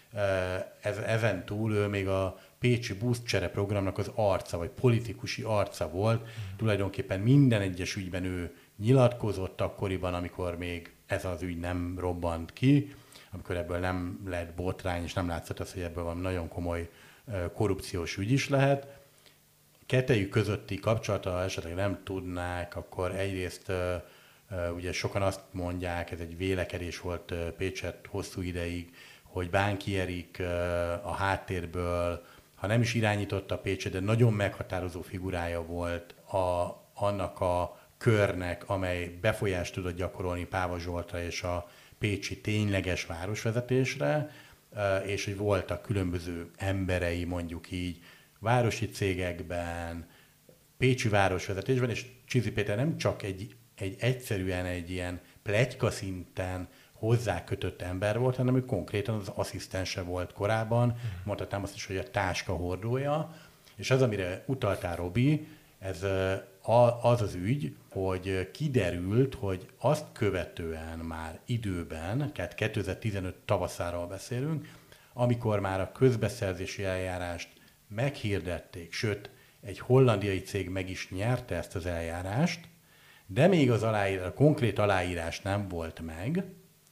B: ezen túl ő még a pécsi buszcsere programnak az arca, vagy politikusi arca volt. Tulajdonképpen minden egyes ügyben ő nyilatkozott akkoriban, amikor még ez az ügy nem robbant ki, amikor ebből nem lett botrány, és nem látszott az, hogy ebből valami nagyon komoly korrupciós ügy is lehet. Kettejük közötti kapcsolata, ha esetleg nem tudnák, akkor egyrészt ugye sokan azt mondják, ez egy vélekedés volt Pécsett hosszú ideig, hogy Bánki Erik a háttérből, ha nem is irányította Pécset, de nagyon meghatározó figurája volt annak a körnek, amely befolyást tudott gyakorolni Páva Zsoltra és a pécsi tényleges városvezetésre, és hogy voltak különböző emberei, mondjuk így, városi cégekben, pécsi városvezetésben, és Csizi Péter nem csak egyszerűen egy ilyen pletyka szinten hozzákötött ember volt, hanem ő konkrétan az asszisztense volt korábban, mondhatnám azt is, hogy a táska hordója, és az, amire utaltál, Robi, ez az ügy, hogy kiderült, hogy azt követően már időben, 2015 tavaszáról beszélünk, amikor már a közbeszerzési eljárást meghirdették, sőt, egy hollandiai cég meg is nyerte ezt az eljárást, de még a konkrét aláírás nem volt meg,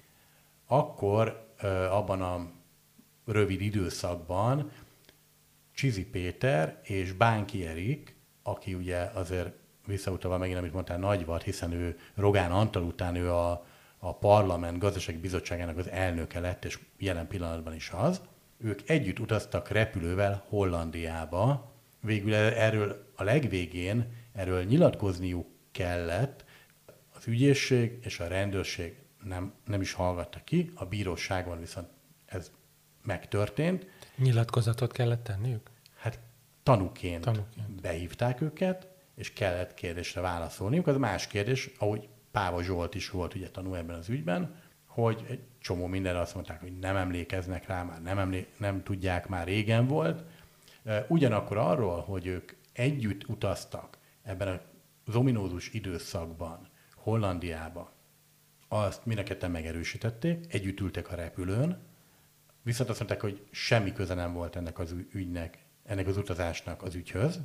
B: akkor abban a rövid időszakban Csizi Péter és Bánki Erik, aki ugye azért visszautalva megint, amit mondtál, nagyvat, hiszen ő Rogán Antal után ő a Parlament Gazdasági Bizottságának az elnöke lett, és jelen pillanatban is az, ők együtt utaztak repülővel Hollandiába. Végül erről a legvégén nyilatkozniuk kellett, az ügyészség és a rendőrség nem is hallgatta ki, a bíróságon viszont ez megtörtént.
C: Nyilatkozatot kellett tenniük?
B: Hát tanúként behívták őket, és kellett kérdésre válaszolniuk. Az más kérdés, ahogy Páva Zsolt is volt ugye tanú ebben az ügyben, hogy egy csomó mindenre azt mondták, hogy nem emlékeznek rá, már nem tudják, már régen volt. Ugyanakkor arról, hogy ők együtt utaztak ebben az ominózus időszakban Hollandiába, azt mindenketten megerősítették, együtt ültek a repülőn, viszont azt mondták, hogy semmi köze nem volt ennek az ügynek, ennek az utazásnak az ügyhöz,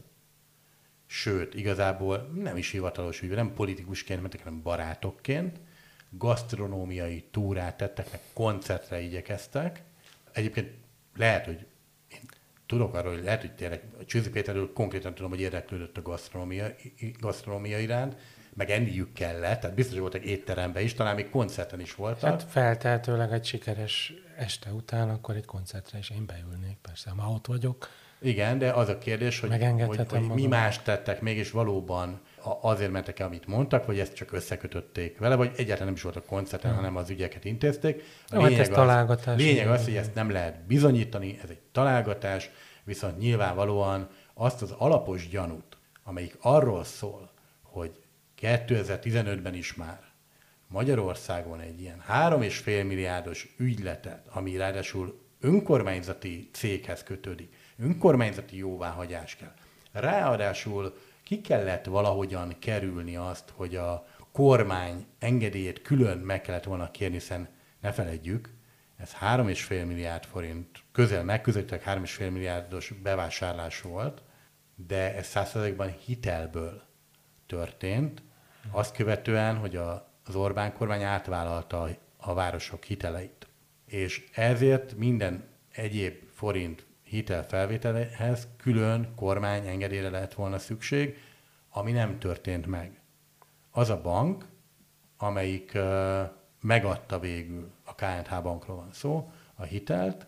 B: sőt, igazából nem is hivatalos ügyben, nem politikusként mentek, hanem barátokként, gasztronómiai túrát tettek, meg koncertre igyekeztek. Egyébként lehet, hogy én tudok arról, hogy lehet, hogy tényleg Csizi Péterről konkrétan tudom, hogy érdeklődött a gasztronómia iránt, meg enniük kellett, tehát biztos, hogy voltak étteremben is, talán még koncerten is voltak.
C: Hát feltehetőleg egy sikeres este után, akkor egy koncertre is én beülnék, persze, ha ott vagyok.
B: Igen, de az a kérdés, hogy mi mást tettek még, és valóban azért mentek el, amit mondtak, vagy ezt csak összekötötték vele, vagy egyáltalán nem is volt a koncerten, hanem az ügyeket intézték. A lényeg az, hogy ezt nem lehet bizonyítani, ez egy találgatás, viszont nyilvánvalóan azt az alapos gyanút, amelyik arról szól, hogy 2015-ben is már Magyarországon egy ilyen 3,5 milliárdos ügyletet, ami ráadásul önkormányzati céghez kötődik, önkormányzati jóváhagyás kell. Ráadásul ki kellett valahogyan kerülni azt, hogy a kormány engedélyét külön meg kellett volna kérni, hiszen ne feledjük, ez 3,5 milliárd forint, megközelítőleg 3,5 milliárdos bevásárlás volt, de ez 100%-ban hitelből történt, azt követően, hogy az Orbán kormány átvállalta a városok hiteleit. És ezért minden egyéb forint hitelfelvételhez külön kormány engedélyre lett volna szükség, ami nem történt meg. Az a bank, amelyik megadta végül, a KNH bankról van szó, a hitelt,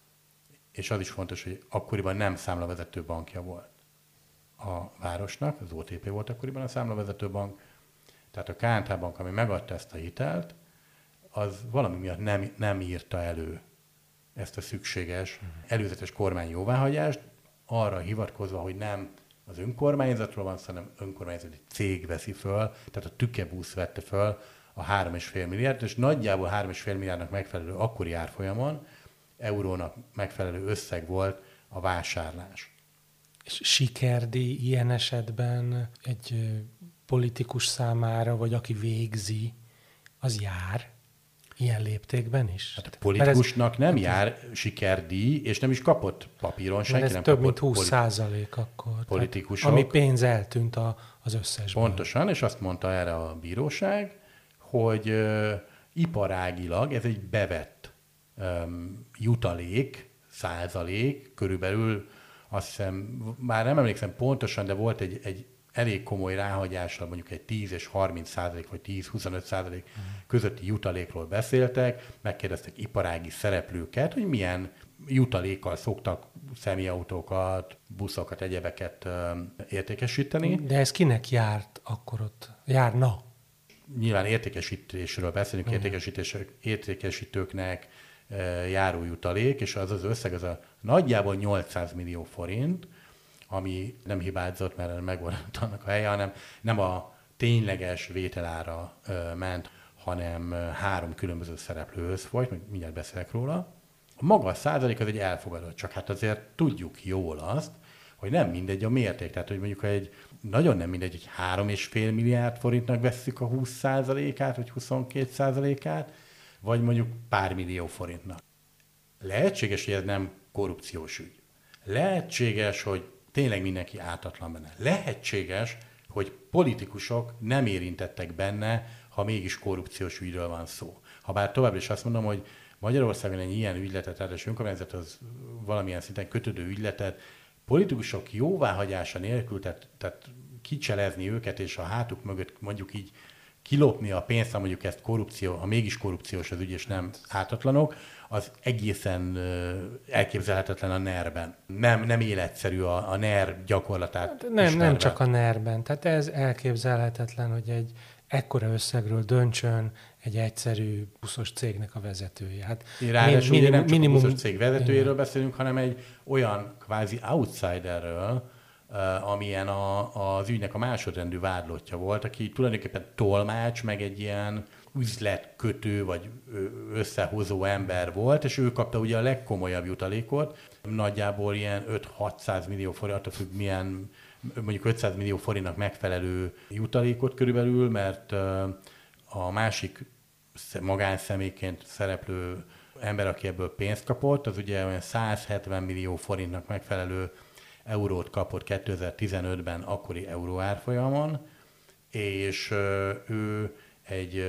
B: és az is fontos, hogy akkoriban nem számlavezető bankja volt a városnak, az OTP volt akkoriban a számlavezető bank, tehát a KNH bank, ami megadta ezt a hitelt, az valami miatt nem írta elő ezt a szükséges előzetes kormány jóváhagyást, arra hivatkozva, hogy nem az önkormányzatról van, hanem önkormányzati cég veszi föl, tehát a Tükebusz vette föl a 3,5 milliárd, és nagyjából 3,5 milliárdnak megfelelő akkori árfolyamon, eurónak megfelelő összeg volt a vásárlás.
C: És sikerdíj ilyen esetben egy politikus számára, vagy aki végzi, az jár ilyen léptékben is?
B: Hát a politikusnak nem jár sikerdíj, és nem is kapott papíron senki.
C: Ez
B: nem
C: több
B: kapott
C: mint 20% akkor.
B: politikusok.
C: Ami pénz eltűnt az összesből.
B: Pontosan, és azt mondta erre a bíróság, hogy iparágilag ez egy bevett jutalék, százalék, körülbelül azt hiszem, már nem emlékszem pontosan, de volt egy elég komoly ráhagyásra, mondjuk egy 10 és 30%, vagy 10-25% közötti jutalékról beszéltek, megkérdeztek iparági szereplőket, hogy milyen jutalékkal szoktak személyautókat, buszokat, egyebeket értékesíteni.
C: De ez kinek járt akkor ott? Járna?
B: Nyilván értékesítésről beszélünk, értékesítőknek járó jutalék, és az összeg az a nagyjából 800 millió forint, ami nem hibázott, mert megvolt annak a helye, hanem nem a tényleges vételára ment, hanem 3 különböző szereplőhöz folyt, mindjárt beszélek róla. A maga százalék az egy elfogadott, csak hát azért tudjuk jól azt, hogy nem mindegy a mérték. Tehát, hogy mondjuk nagyon nem mindegy, hogy 3,5 milliárd forintnak vesszük a 20%-át, vagy 22%-át, vagy mondjuk pár millió forintnak. Lehetséges, hogy ez nem korrupciós ügy. Lehetséges, hogy tényleg mindenki ártatlan benne. Lehetséges, hogy politikusok nem érintettek benne, ha mégis korrupciós ügyről van szó. Habár továbbra is azt mondom, hogy Magyarországon egy ilyen ügyletet, ráadásul önkormányzat az valamilyen szinten kötődő ügyletet, politikusok jóváhagyása nélkül, tehát kicselezni őket, és a hátuk mögött mondjuk így kilopni a pénzt, ha mondjuk ezt korrupció, ha mégis korrupciós az ügy, és nem ártatlanok, az egészen elképzelhetetlen a NER-ben. Nem életszerű a NER gyakorlatát.
C: Nem csak a NER-ben. Tehát ez elképzelhetetlen, hogy egy ekkora összegről döntsön egy egyszerű buszos cégnek a vezetője. Hát
B: ráadásul nem csak a buszos cég vezetőjéről beszélünk, hanem egy olyan kvázi outsiderről, amilyen az ügynek a másodrendű vádlottja volt, aki tulajdonképpen tolmács, meg egy ilyen üzletkötő vagy összehozó ember volt, és ő kapta ugye a legkomolyabb jutalékot, nagyjából ilyen 5-600 millió forint, attól függ milyen, mondjuk 500 millió forintnak megfelelő jutalékot körülbelül, mert a másik magánszemélyként szereplő ember, aki ebből pénzt kapott, az ugye olyan 170 millió forintnak megfelelő eurót kapott 2015-ben akkori euróárfolyamon, és ő egy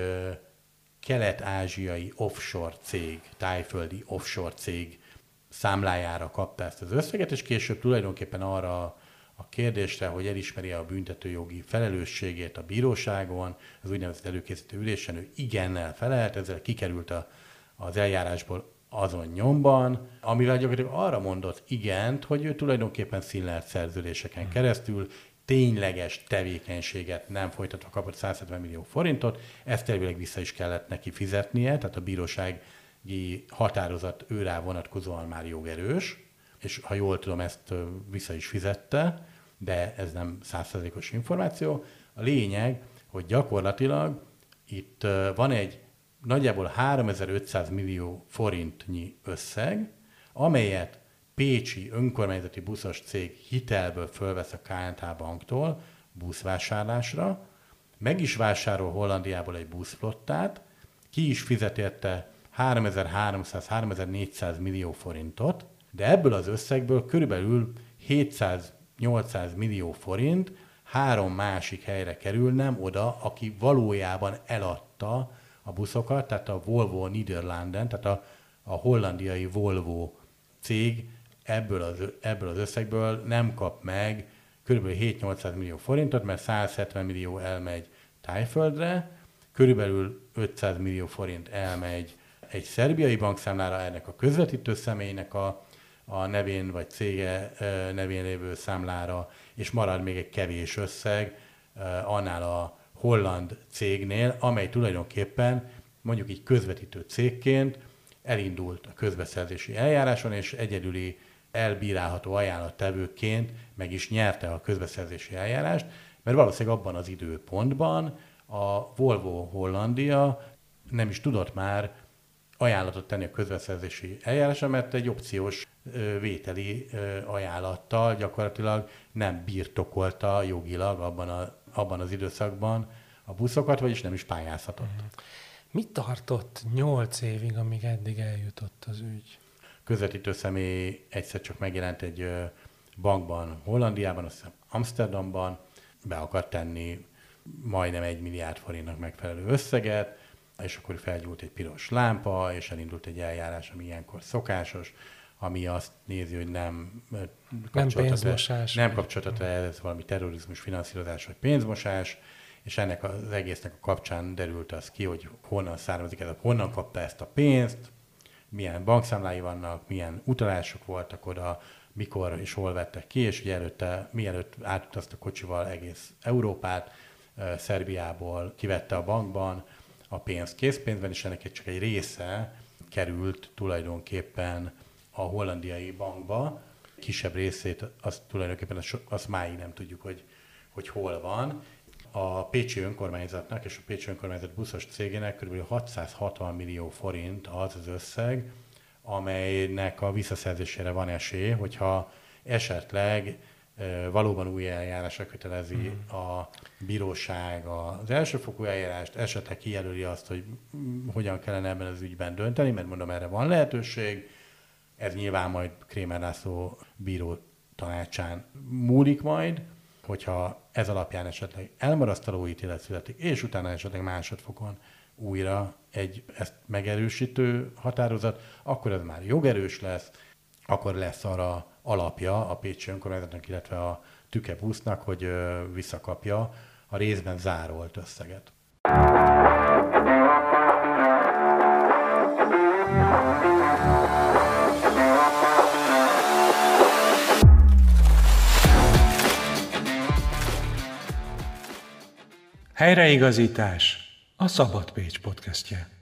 B: kelet-ázsiai offshore cég, tájföldi offshore cég számlájára kapta ezt az összeget, és később tulajdonképpen arra a kérdésre, hogy elismeri a büntetőjogi felelősségét a bíróságon, az úgynevezett előkészítő ülésen, ő igennel felelt, ezzel kikerült az eljárásból azon nyomban, amivel gyakorlatilag arra mondott igent, hogy ő tulajdonképpen színlelt szerződéseken keresztül tényleges tevékenységet nem folytatva kapott 170 millió forintot, ezt elvileg vissza is kellett neki fizetnie, tehát a bírósági határozat őrá vonatkozóan már jogerős, és ha jól tudom, ezt vissza is fizette, de ez nem 100%-os információ. A lényeg, hogy gyakorlatilag itt van egy nagyjából 3500 millió forintnyi összeg, amelyet pécsi önkormányzati buszos cég hitelből fölvesz a KNH banktól buszvásárlásra, meg is vásárol Hollandiából egy buszflottát, ki is fizet érte 3300-3400 millió forintot, de ebből az összegből körülbelül 700-800 millió forint 3 másik helyre kerül, nem oda, aki valójában eladta a buszokat, tehát a Volvo Niederlanden, tehát a hollandiai Volvo cég ebből az összegből nem kap meg kb. 7-800 millió forintot, mert 170 millió elmegy Tájföldre, körülbelül 500 millió forint elmegy egy szerbiai bankszámlára, ennek a közvetítő személynek a nevén vagy cége nevén lévő számlára, és marad még egy kevés összeg annál a holland cégnél, amely tulajdonképpen mondjuk így közvetítő cégként elindult a közbeszerzési eljáráson, és egyedüli elbírálható ajánlattevőként meg is nyerte a közbeszerzési eljárást, mert valószínűleg abban az időpontban a Volvo Hollandia nem is tudott már ajánlatot tenni a közbeszerzési eljárásra, mert egy opciós vételi ajánlattal gyakorlatilag nem birtokolta jogilag abban abban az időszakban a buszokat, vagyis nem is pályázhatott.
C: Mit tartott 8 évig, amíg eddig eljutott az ügy?
B: Közvetítő személy egyszer csak megjelent egy bankban, Hollandiában, azt hiszem Amsterdamban, be akart tenni majdnem 1 milliárd forintnak megfelelő összeget, és akkor felgyúlt egy piros lámpa, és elindult egy eljárás, ami ilyenkor szokásos, ami azt nézi, hogy nem kapcsoltat ez valami terrorizmus, finanszírozás vagy pénzmosás, és ennek az egésznek a kapcsán derült az ki, hogy honnan származik ez, honnan kapta ezt a pénzt, milyen bankszámlái vannak, milyen utalások voltak oda, mikor és hol vettek ki, és ugye mielőtt átutazta kocsival egész Európát, Szerbiából kivette a bankban a pénzt készpénzben, és ennek csak egy része került tulajdonképpen a hollandiai bankba. Kisebb részét azt tulajdonképpen azt máig nem tudjuk, hogy hol van. A pécsi önkormányzatnak és a pécsi önkormányzat buszos cégének kb. 660 millió forint az az összeg, amelynek a visszaszerzésére van esély, hogyha esetleg valóban új eljárásra kötelezi a bíróság az elsőfokú eljárást, esetleg kijelöli azt, hogy hogyan kellene ebben az ügyben dönteni, mert mondom, erre van lehetőség. Ez nyilván majd Krémer László bíró tanácsán múlik majd, hogyha ez alapján esetleg elmarasztaló ítélet születik, és utána esetleg másodfokon újra egy ezt megerősítő határozat, akkor ez már jogerős lesz, akkor lesz arra alapja a pécsi önkormányzatnak, illetve a Tüke busznak, hogy visszakapja a részben zárolt összeget.
A: Helyreigazítás, a Szabad Pécs podcastje.